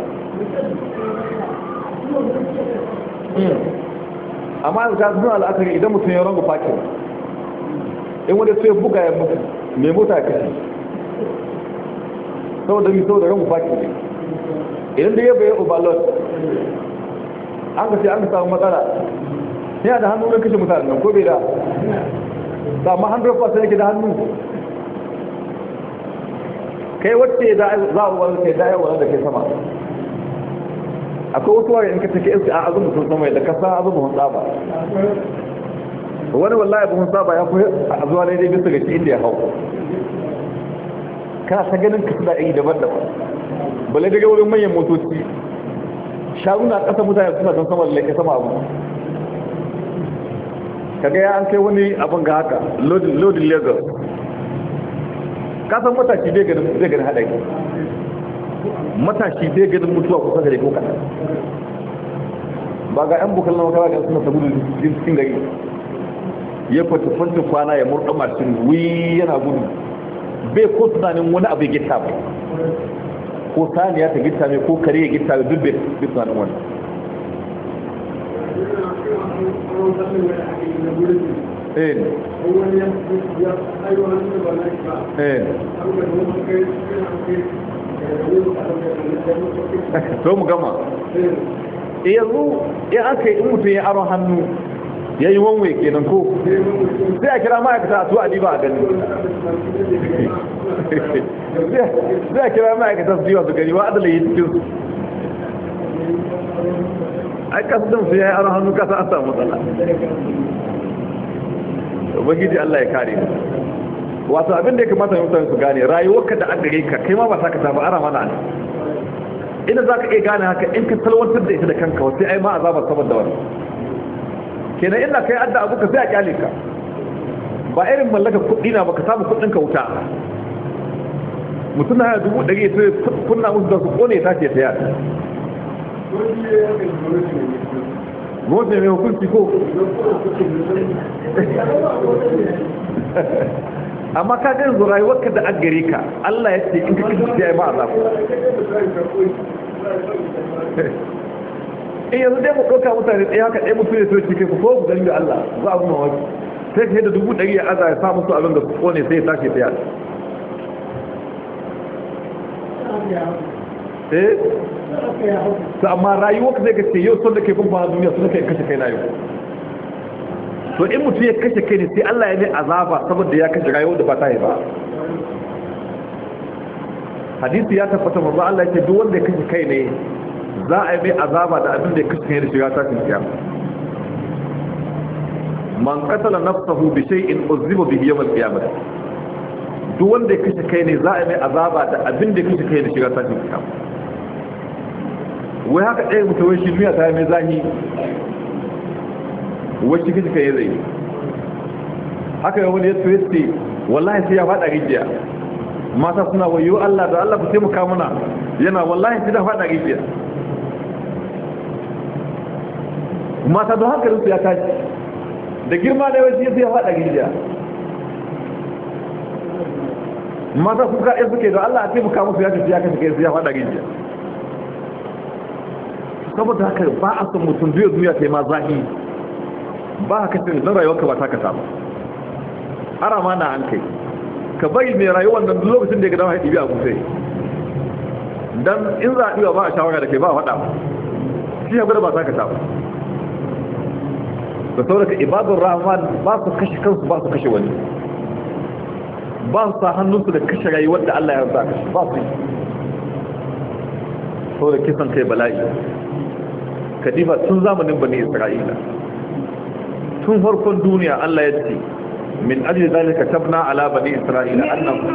Speaker 2: amma yanzu ta suna al'akari idan mutum ya rangu fakin in wanda su ya buga ya mutu mai mota ya kashe saboda mi saboda rangu fakin ne idan da ya bayan obalot an ka ce an ka samu matsala yana da hannu don kashe mutane nan ko bai da amma one hundred percent yake da hannu kai wacce za a wani kai da yawa da kai sama akwai wasu wari in ka take iska a azumu sun sama da kasa azumu hun tsaba wani wallahi buhun tsaba ya fi a zuwa daidai bisa ga shi inda ya hau kana ta ganin kasu da iri daban-daban bale daga wurin manyan motoci shaguna ƙasa mutane suna don sama da laike sama abu kaga ya an kai wani abin ga haka lodin lagos kasan matashi bai ganin haɗari matashi bai ganin mutuwa kusa da ko kaɗan ba ga 'yan bukal na makawa ga suna sabu da cikin gari ya kwata kwana ya murɗa mashin wi yana gudu bai ko tunanin wani abu ya gita ba ko saniya ta gita mai ko kare ya gita mai duk bai tunanin wani eh eh to mu gama yanzu ya aka yi in mutum ya aron hannu ya yi wanwe kenan ko sai a kira ma'aikata a tuwa ba a gani sai a kira ma'aikata su jiwa su gani wa adala yi cikin su ai kasudin su ya yi aron hannu kasa an samu matsala ubangiji Allah ya kare wato abin da ya kamata mutane su gane rayuwarka da an gare ka kai ma ba ta ka ta ba ara mana ne ina za ka iya gane haka in ka salwantar da ita da kanka wasu ai ma azaba saboda wani kenan ina kai adda abu ka sai a kyale ka ba irin mallaka kuɗi na ba ka samu kuɗin ka wuta mutum na haya dubu ɗari sai kunna musu da su ƙone ta ce ta yada gwamnati mai hukunci ko amma ka gani zo rayuwarka da an gare ka Allah ya ce in ka kishi ya yi ma azabu in yanzu dai mu ɗauka mutane ɗaya haka ɗaya mutu ne so ce kai ku so ku gani da Allah za a zuma waki sai ka yi da dubu ɗari ya aza ya sa musu abin da su kone sai ya tashi ɗaya eh to amma rayuwarka zai ka ce yau son da ke bin ba duniya sun kai kashe kai na yau to in mutum ya kashe kai ne sai Allah ya ne azaba saboda ya kashe rayuwar da ba ta yi ba hadisi ya tabbata manzo Allah yake duk wanda ya kashe kai ne za a yi mai azaba da abin da ya kashe kai da shiga tashin kiyama man qatala nafsahu bi shay'in uzziba bihi yawm al-qiyamah duk wanda ya kashe kai ne za a yi mai azaba da abin da ya kashe kai da shiga tashin kiyama wai haka ɗaya mutum shi duniya ta yi mai zahi wacce kashi kai zai haka yau wani ya tuwesti wallahi sai ya faɗa rijiya mata suna wayo Allah da Allah ku taimaka mana yana wallahi sai da faɗa rijiya mata don haka su ya tashi da girma da yawanci sai ya faɗa rijiya mata su kaɗe suke da Allah a taimaka musu ya tafi ya kashe kai sai ya faɗa rijiya saboda haka ba a son mutum duniya duniya ta yi ma zahi ba haka ce don rayuwarka ba ta kasa ba har ma na an kai ka bari mai rayuwar nan lokacin da ya gada haɗi biya kusai don in za a ɗiwa ba a shawara da kai ba a faɗa ba shi ya gwada ba ta kasa ba da sauraka ibadun rahman ba su kashe kansu ba su kashe wani ba su sa hannunsu da kashe rayuwar da Allah ya sa kashe ba su yi saboda kisan kai bala'i kadifa tun zamanin bani isra'ila tun farkon duniya Allah ya ce min ajli zalika tabna ala bani isra'ila annahu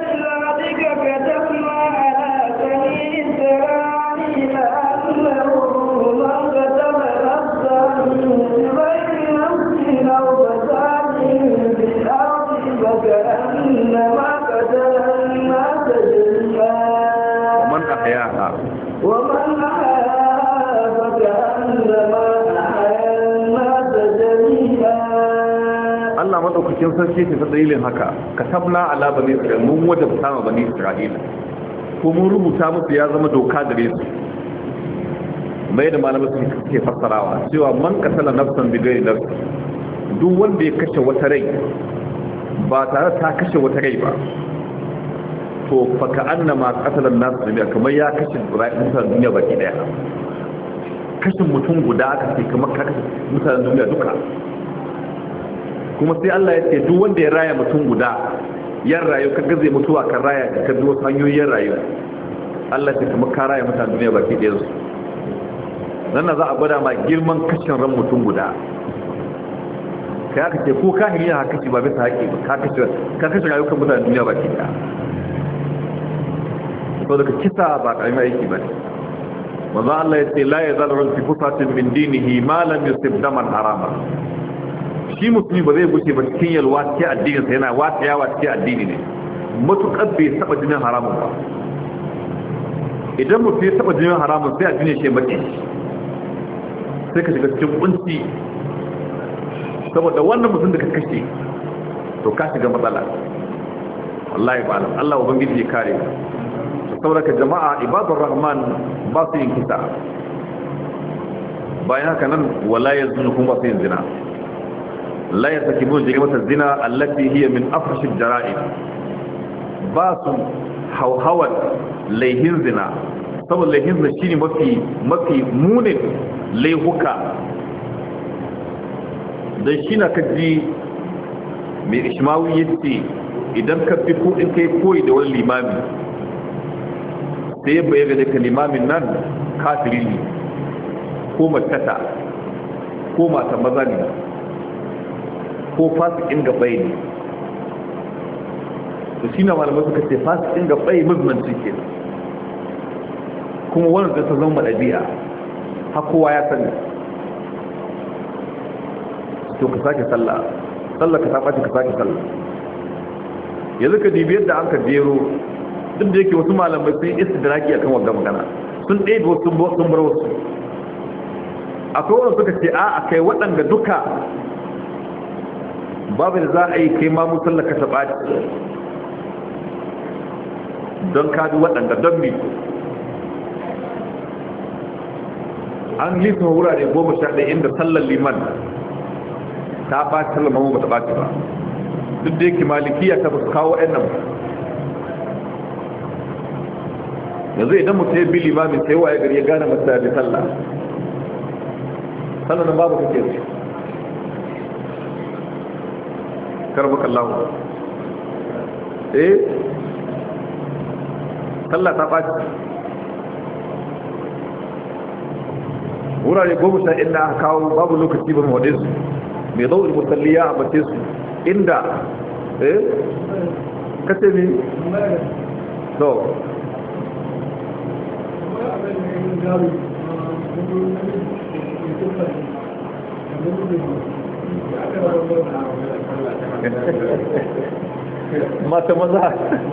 Speaker 2: ومن أحياها
Speaker 1: ومن أحياها فكأنما أحيا الناس جميعا.
Speaker 2: Allah madaukakin sarki ce ta dalilin haka katabna ala bani isra'ila mun wajabta ma bani isra'ila ko mun rubuta musu ya zama doka gare su mai da malamai suke fassarawa cewa man qatala nafsan bi ghairi nafs duk wanda ya kashe wata rai ba tare ta kashe wata rai ba to fa ka annama qatala an-nas jami'a kamar ya kashe mutanen duniya baki daya kashin mutum guda aka ce kamar ka kashe mutanen duniya duka kuma sai Allah ya ce duk wanda ya raya mutum guda yan rayu ka gaze mutuwa kan raya ka bi wasu hanyoyin rayu Allah ya ce kamar ka raya mutanen duniya baki daya su nan za a gwada ma girman kashin ran mutum guda kai aka ce ko kahiri na kashi ba bisa haƙi ba ka kashe rayukan mutanen duniya ba ke da so daga kisa ba ƙarfi aiki ba ne maza Allah ya ce la ya zalarun fi fusatin min dinihi ma lam yusib daman harama shi musulmi ba zai gushe ba cikin yalwa cikin addinin sa yana wata yawa cikin addini ne matuƙar bai taɓa jinin haramun ba idan mutum ya taɓa jinin haramun sai addinin shi mace sai ka shiga cikin kunci saboda wannan mutum da ka kashe to ka shiga matsala wallahi ba Allah ubangiji ya kare saboda ka jama'a ibadur rahman ba su yin kisa bayan haka nan wala yazunu kuma ba su yin zina la yasakibun jarimata zina allati hiya min afshid jara'im ba su hauhawar laihin zina saboda laihin zina shine mafi mafi munin laihuka don shi na kaji mai ishmawi ya ce idan ka fi kudin kai koyi da wani limami sai ya bayyana da ka limamin nan kafiri ne ko matata ko mata maza ne ko fasikin gabai ne to shi na malamai suka ce fasikin gabai mazmanci ke kuma wannan zai ta zama ɗabi'a har kowa ya sani to ka sake sallah sallah ka taɓa ka sake sallah yanzu ka dibi yadda an ka jero duk da yake wasu malamai sun istidraki akan wanga magana sun ɗaya da wasu sun bar wasu akwai wanda suka ce a a kai waɗanda duka babu da za a yi kai ma musalla ka taɓa don ka bi waɗanda don mi an lisa wurare goma sha ɗaya inda sallar liman ta ɓaci sallar mamu ba ta ɓaci ba duk da yake malikiya ta ba su kawo ɗan nan yanzu idan mutum ya bi limamin sai waye gari ya gane masa da sallah sallar nan babu kake su karbaka Allah eh sallah ta ɓaci wurare goma sha inda aka kawo babu lokaci ba mu su mai zaune musalli ya abace su inda eh kace ne to mata maza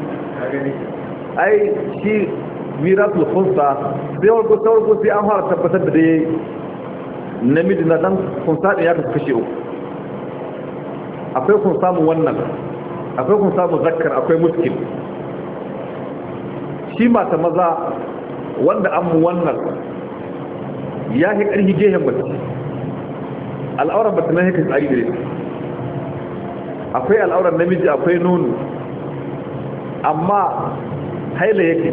Speaker 2: ai shi miratul khunsa sai warko sai warko sai an fara tabbatar da dai namiji na dan khunsa din ya kashe uku akwai khunsa mu wannan akwai khunsa mu zakkar akwai muskil shi mata maza wanda an mu wannan ya yi ƙarfi gehen mace al'auran mace na yake tsari da yake akwai al'auran namiji akwai nono amma haila yake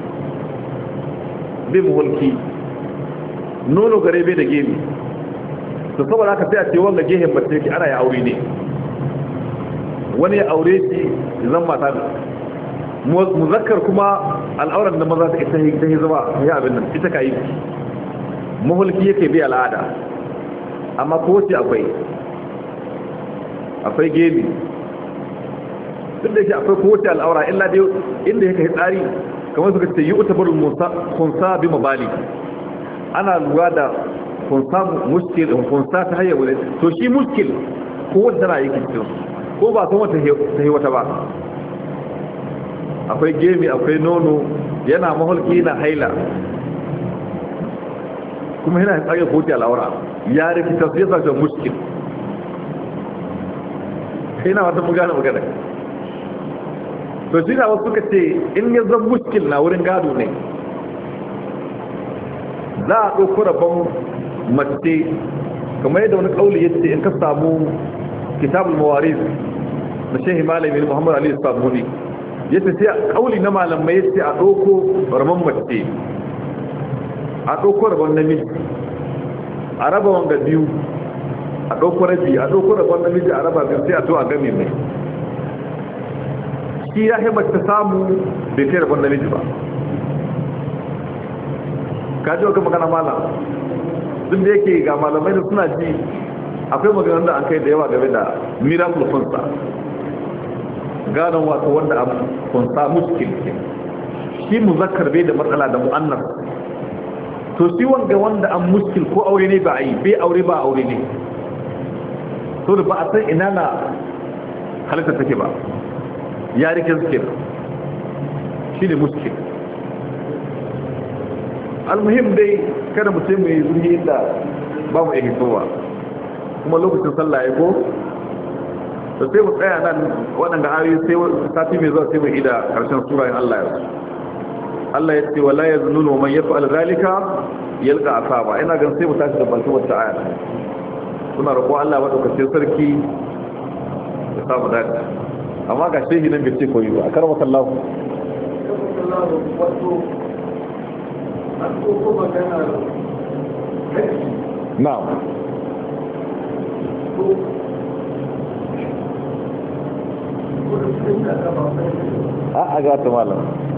Speaker 2: bai muhulki nono gare bai da gemi to saboda haka sai a ce wanga gehen mace yake ana ya aure ne wani ya aure shi zan mata muzakkar kuma al'auran da maza ta ita yi zama ya abin nan ita ka yi muhulki yake bi al'ada amma ko wace akwai akwai gemi duk da yake akwai ko wace al'aura illa dai inda yake tsari kamar suka ce yi utabarul khunsa bi mabali ana lura da khunsa muskil khunsa ta hayya wala to shi muskil ko wanda na yake cikin ko ba san wata ta wata ba akwai gemi akwai nono yana mahulki na haila kuma yana tsage ko ta al'aura ya rikita sai ya sa muskil ina wata magana magana to shi na wasu suka ce in ya zan muskil na wurin gado ne za a ɗauko rabon mace kamar yadda wani ƙauli ya ce in ka samu kitabul mawaris na shehi malami muhammadu aliyu sabuni ya ce sai ƙauli na malamai ya ce a ɗauko rabon mace a ɗauko rabon namiji a raba wanga biyu a ɗauko rabi a ɗauko rabon namiji a raba biyu sai a to a game mai shi ya haifar ta samu bai kai rabon namiji ba ka ji wa magana malam duk da yake ga malamai da suna ji akwai maganar da an kai da yawa game da miracle funsa ganon wato wanda a funsa muskil shi muzakkar bai da matsala da mu'annar to shi wanga wanda an muskil ko aure ne ba a yi bai aure ba aure ne so da ba a san ina na halitta take ba ya rike suke shi ne muskil almuhim dai kada mutum mai zurhi inda babu ya hitowa kuma lokacin sallah ya ko da sai mu tsaya nan waɗanda ayoyi sai sati mai zuwa sai mu ida ƙarshen sura in Allah ya su Allah ya ce wala yaznun wa man yaf'al zalika yalqa asaba ina gan sai mu tashi da balta wata aya suna roƙo Allah madaukakin sarki ya samu dace amma ga shehi nan bai ce koyi ba karama kallahu na'am a a ga ta malam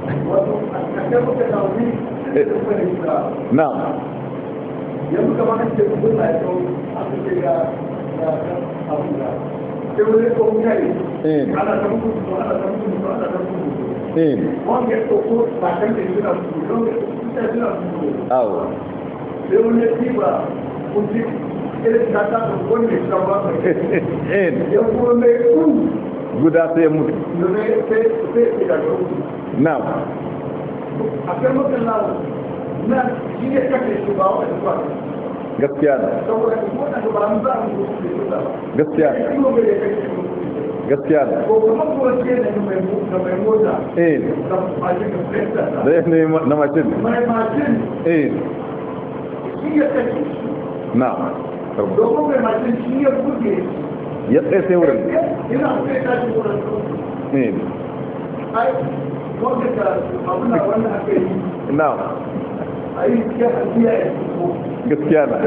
Speaker 2: na'am
Speaker 1: yanzu kamar an ce kudin na yau aka ce ga abu da sai wani ko mutane ana ta mutu ana ta mutu ana ta mutu wanda ya ko ba kan da yana mutu don ya yana mutu
Speaker 2: awo
Speaker 1: sai wani ya ci ba kun ci irin ta ta wani ne ta ba ya kuma mai kun
Speaker 2: guda sai mutu
Speaker 1: sai sai sai da mutu
Speaker 2: na'am
Speaker 1: a kan mutum na na shi ne kake shi ba wani ba
Speaker 2: gaskiya ne
Speaker 1: saboda kuma da ba mun za mu yi ba
Speaker 2: gaskiya gaskiya ne
Speaker 1: ko kuma ko ce ne mai da mai mota
Speaker 2: eh
Speaker 1: da ajin da pressa
Speaker 2: da ne na macin
Speaker 1: mai macin
Speaker 2: eh
Speaker 1: shi ya kake
Speaker 2: na'am
Speaker 1: domin mai macin shi ya buge
Speaker 2: ya tsaye sai wurin
Speaker 1: ina kai ta shi wurin
Speaker 2: eh
Speaker 1: ai ko da abun da wannan ake yi
Speaker 2: na'am
Speaker 1: ai ya hadiya ya ko
Speaker 2: gaskiya na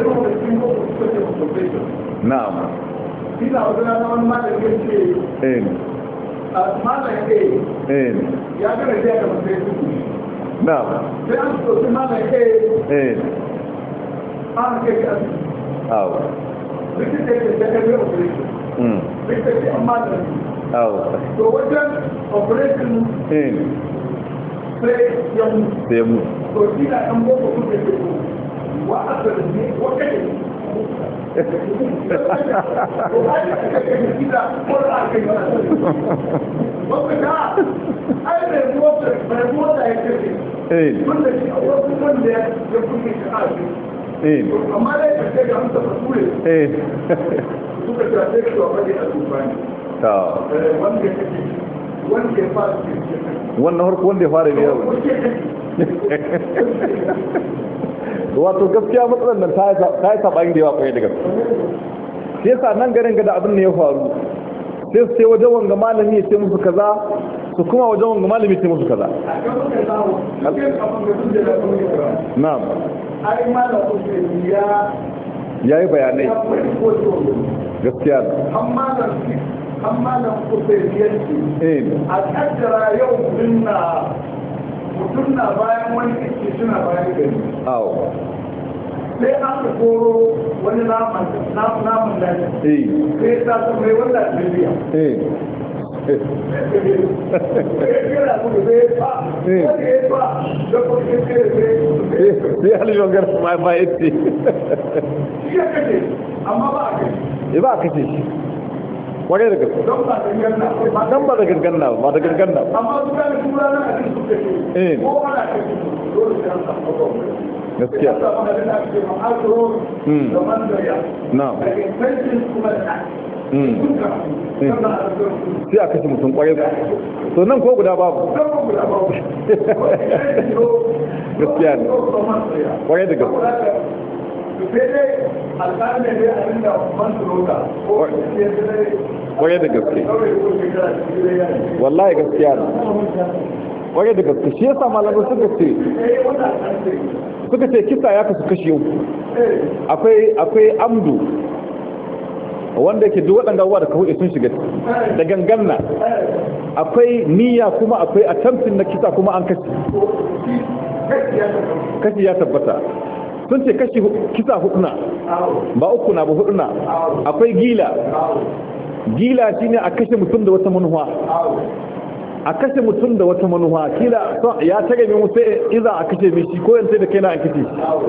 Speaker 2: na'am
Speaker 1: ina wadana na wani malami ya ce
Speaker 2: eh
Speaker 1: a malam ya ce
Speaker 2: eh
Speaker 1: ya gana jiya da masu yi
Speaker 2: na'am
Speaker 1: sai an so su malam ya ce
Speaker 2: eh
Speaker 1: an kai ka
Speaker 2: awo
Speaker 1: rikin da ke daga biyu operation
Speaker 2: mm
Speaker 1: rikin da an malam
Speaker 2: awo
Speaker 1: to wajen operation
Speaker 2: eh
Speaker 1: sai ya mutu
Speaker 2: sai mu
Speaker 1: to shi na ɗan boko kuka ke ko wa aka da ne wa kai amma dai ka ce ga musa fasure suka shafe shi wa fadi a tufani wanda ya kake wanda ya fara
Speaker 2: wannan harko wanda ya fara biyar wato gaskiya matsalar nan ta yi saɓani da yawa kwaye da gaske sai sa nan garin gada abin da ya faru sai su sai wajen wanga malami ya ce musu kaza su kuma wajen wanga malami ya ce musu kaza na'am
Speaker 1: ai malam ya
Speaker 2: ya yi bayanai gaskiya
Speaker 1: amma da kusuriyarci a kaddara yau mutum na mutum na bayan wani kake suna bayan gari
Speaker 2: awo
Speaker 1: sai an ka koro wani naman naman da sai ta su mai wanda libya
Speaker 2: sai halittar garsu ma ba ya ce
Speaker 1: shi ya kace amma ba a kace
Speaker 2: ba a kace shi kwarai da gaske
Speaker 1: don ba da ganna
Speaker 2: dan ba da ganganna ba da ganganna
Speaker 1: amma su ga tura na a cikin suke
Speaker 2: eh
Speaker 1: ko ana kace dole sai an samu
Speaker 2: gaskiya
Speaker 1: da ma da ake ma'azuro da mandaya
Speaker 2: na'am
Speaker 1: da intention kuma da
Speaker 2: sai a kashe mutum kwarai to nan ko guda babu gaskiya ne kwarai da gaske kwarai da gaske wallahi gaskiya ne kwarai da gaske shi yasa malamai suka ce suka ce kisa ya kasu kashi uku akwai akwai amdu wanda yake duk waɗanda abubuwa da kawai sun shiga da ganganna akwai niyya kuma akwai attempting na kisa kuma an kashi kashi ya tabbata sun ce kashi kisa huduna ba uku na ba huduna akwai gila gila shine a kashe mutum da wata manuwa a kashe mutum da wata manuwa kila ya tare mai musu iza a kashe mai shi ko yanzu da kai na an kashe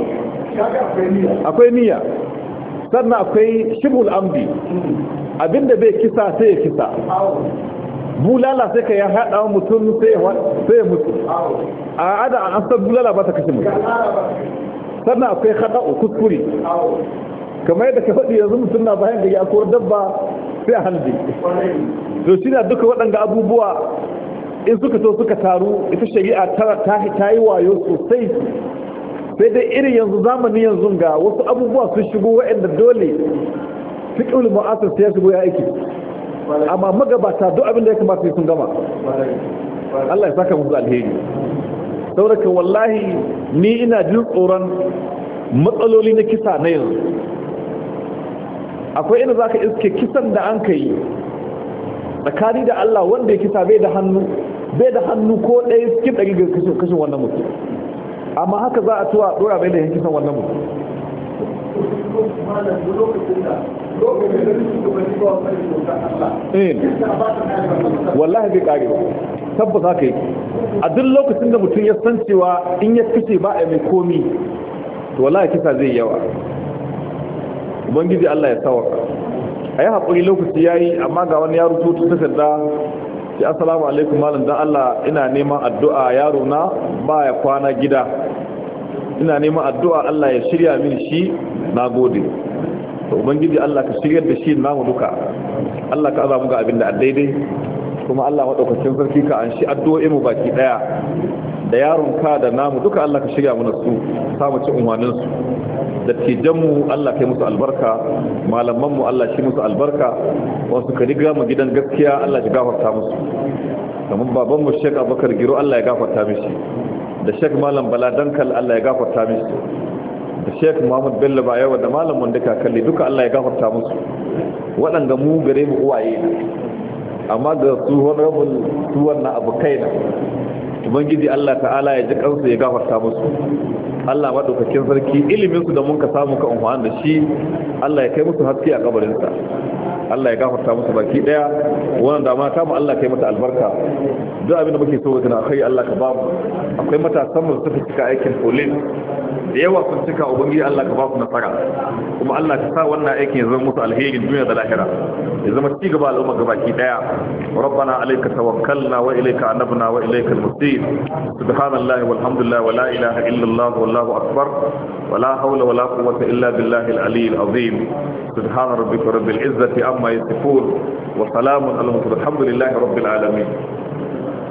Speaker 2: akwai niyya sannan akwai shibul amdi abinda bai kisa sai ya kisa bulala sai ka ya haɗa mutum sai ya mutu a ada an san bulala ba ta kashe mutum sannan akwai haɗa kuskure kamar yadda ka faɗi yanzu mutum na bayan gari a kowar dabba sai a halbe to shi na duka waɗanda abubuwa in suka so suka taru ita shari'a ta yi wayo sosai sai dai irin yanzu zamani yanzu ga wasu abubuwa sun shigo waɗanda dole fiqhul mu'asir sai ya shigo ya aiki amma magabata duk abin da ya kamata sun gama Allah ya saka musu alheri saboda wallahi ni ina jin tsoron matsaloli na kisa na yanzu akwai inda zaka iske kisan da an kai tsakani da Allah wanda ya kisa bai da hannu bai da hannu ko ɗaya cikin ɗari ga kashin wannan mutum amma haka za a tuwa dora bai da yanki san wannan mutum wallahi bai kare ba tabbas haka yi a duk lokacin da mutum ya san cewa in ya kace ba a mai komi to wallahi kisa zai yawa ubangiji Allah ya sawaka a yi haƙuri lokaci ya yi amma ga wani yaro tutu takarda ce assalamu alaikum malam dan Allah ina neman addu'a yaro na baya kwana gida ina neman addu'a Allah ya shirya min shi nagode to ubangiji Allah ka shiryar da shi namu duka Allah ka azamu ga abin da daidai kuma Allah madaukakin sarki ka an shi addu'o'i mu baki daya da yaron ka da namu duka Allah ka shirya mana su samu ci unwanin su dattijanmu Allah kai musu albarka malamanmu Allah shi musu albarka wasu ka riga mu gidan gaskiya Allah ya gafarta musu kamar babanmu Sheikh Abubakar Giro Allah ya gafarta mishi da Sheikh Malam Bala Dankal Allah ya gafarta mishi da Sheikh Muhammad Bello Bayawa da malamin da kakalli duka Allah ya gafarta musu waɗanda mu gare mu uwaye amma ga su honorable su wannan abu kaina ubangiji Allah ta'ala ya ji kansu ya gafarta musu Allah madaukakin sarki ilimin su da mun ka samu ka amfani da shi Allah ya kai musu haske a kabarin sa Allah ya gafarta musu baki daya wannan da mata mu Allah kai mata albarka duk abin da muke so ga kai Allah ka ba mu akwai matasan mu suka cika aikin police da yawa sun cika ubangiji Allah ka ba su nasara kuma Allah ka sa wannan aikin ya zama musu alherin duniya da lahira ya zama ci gaba al'umma gabaki daya rabbana alayka tawakkalna wa ilayka anabna wa ilayka al-masir subhanallahi walhamdulillah wa la ilaha illa Allah wallahu akbar wa la hawla wa la quwwata illa billahi al-ali al-azim subhana rabbika rabbil izzati amma yasifun wa salamun ala al-mursalin alhamdulillahi rabbil alamin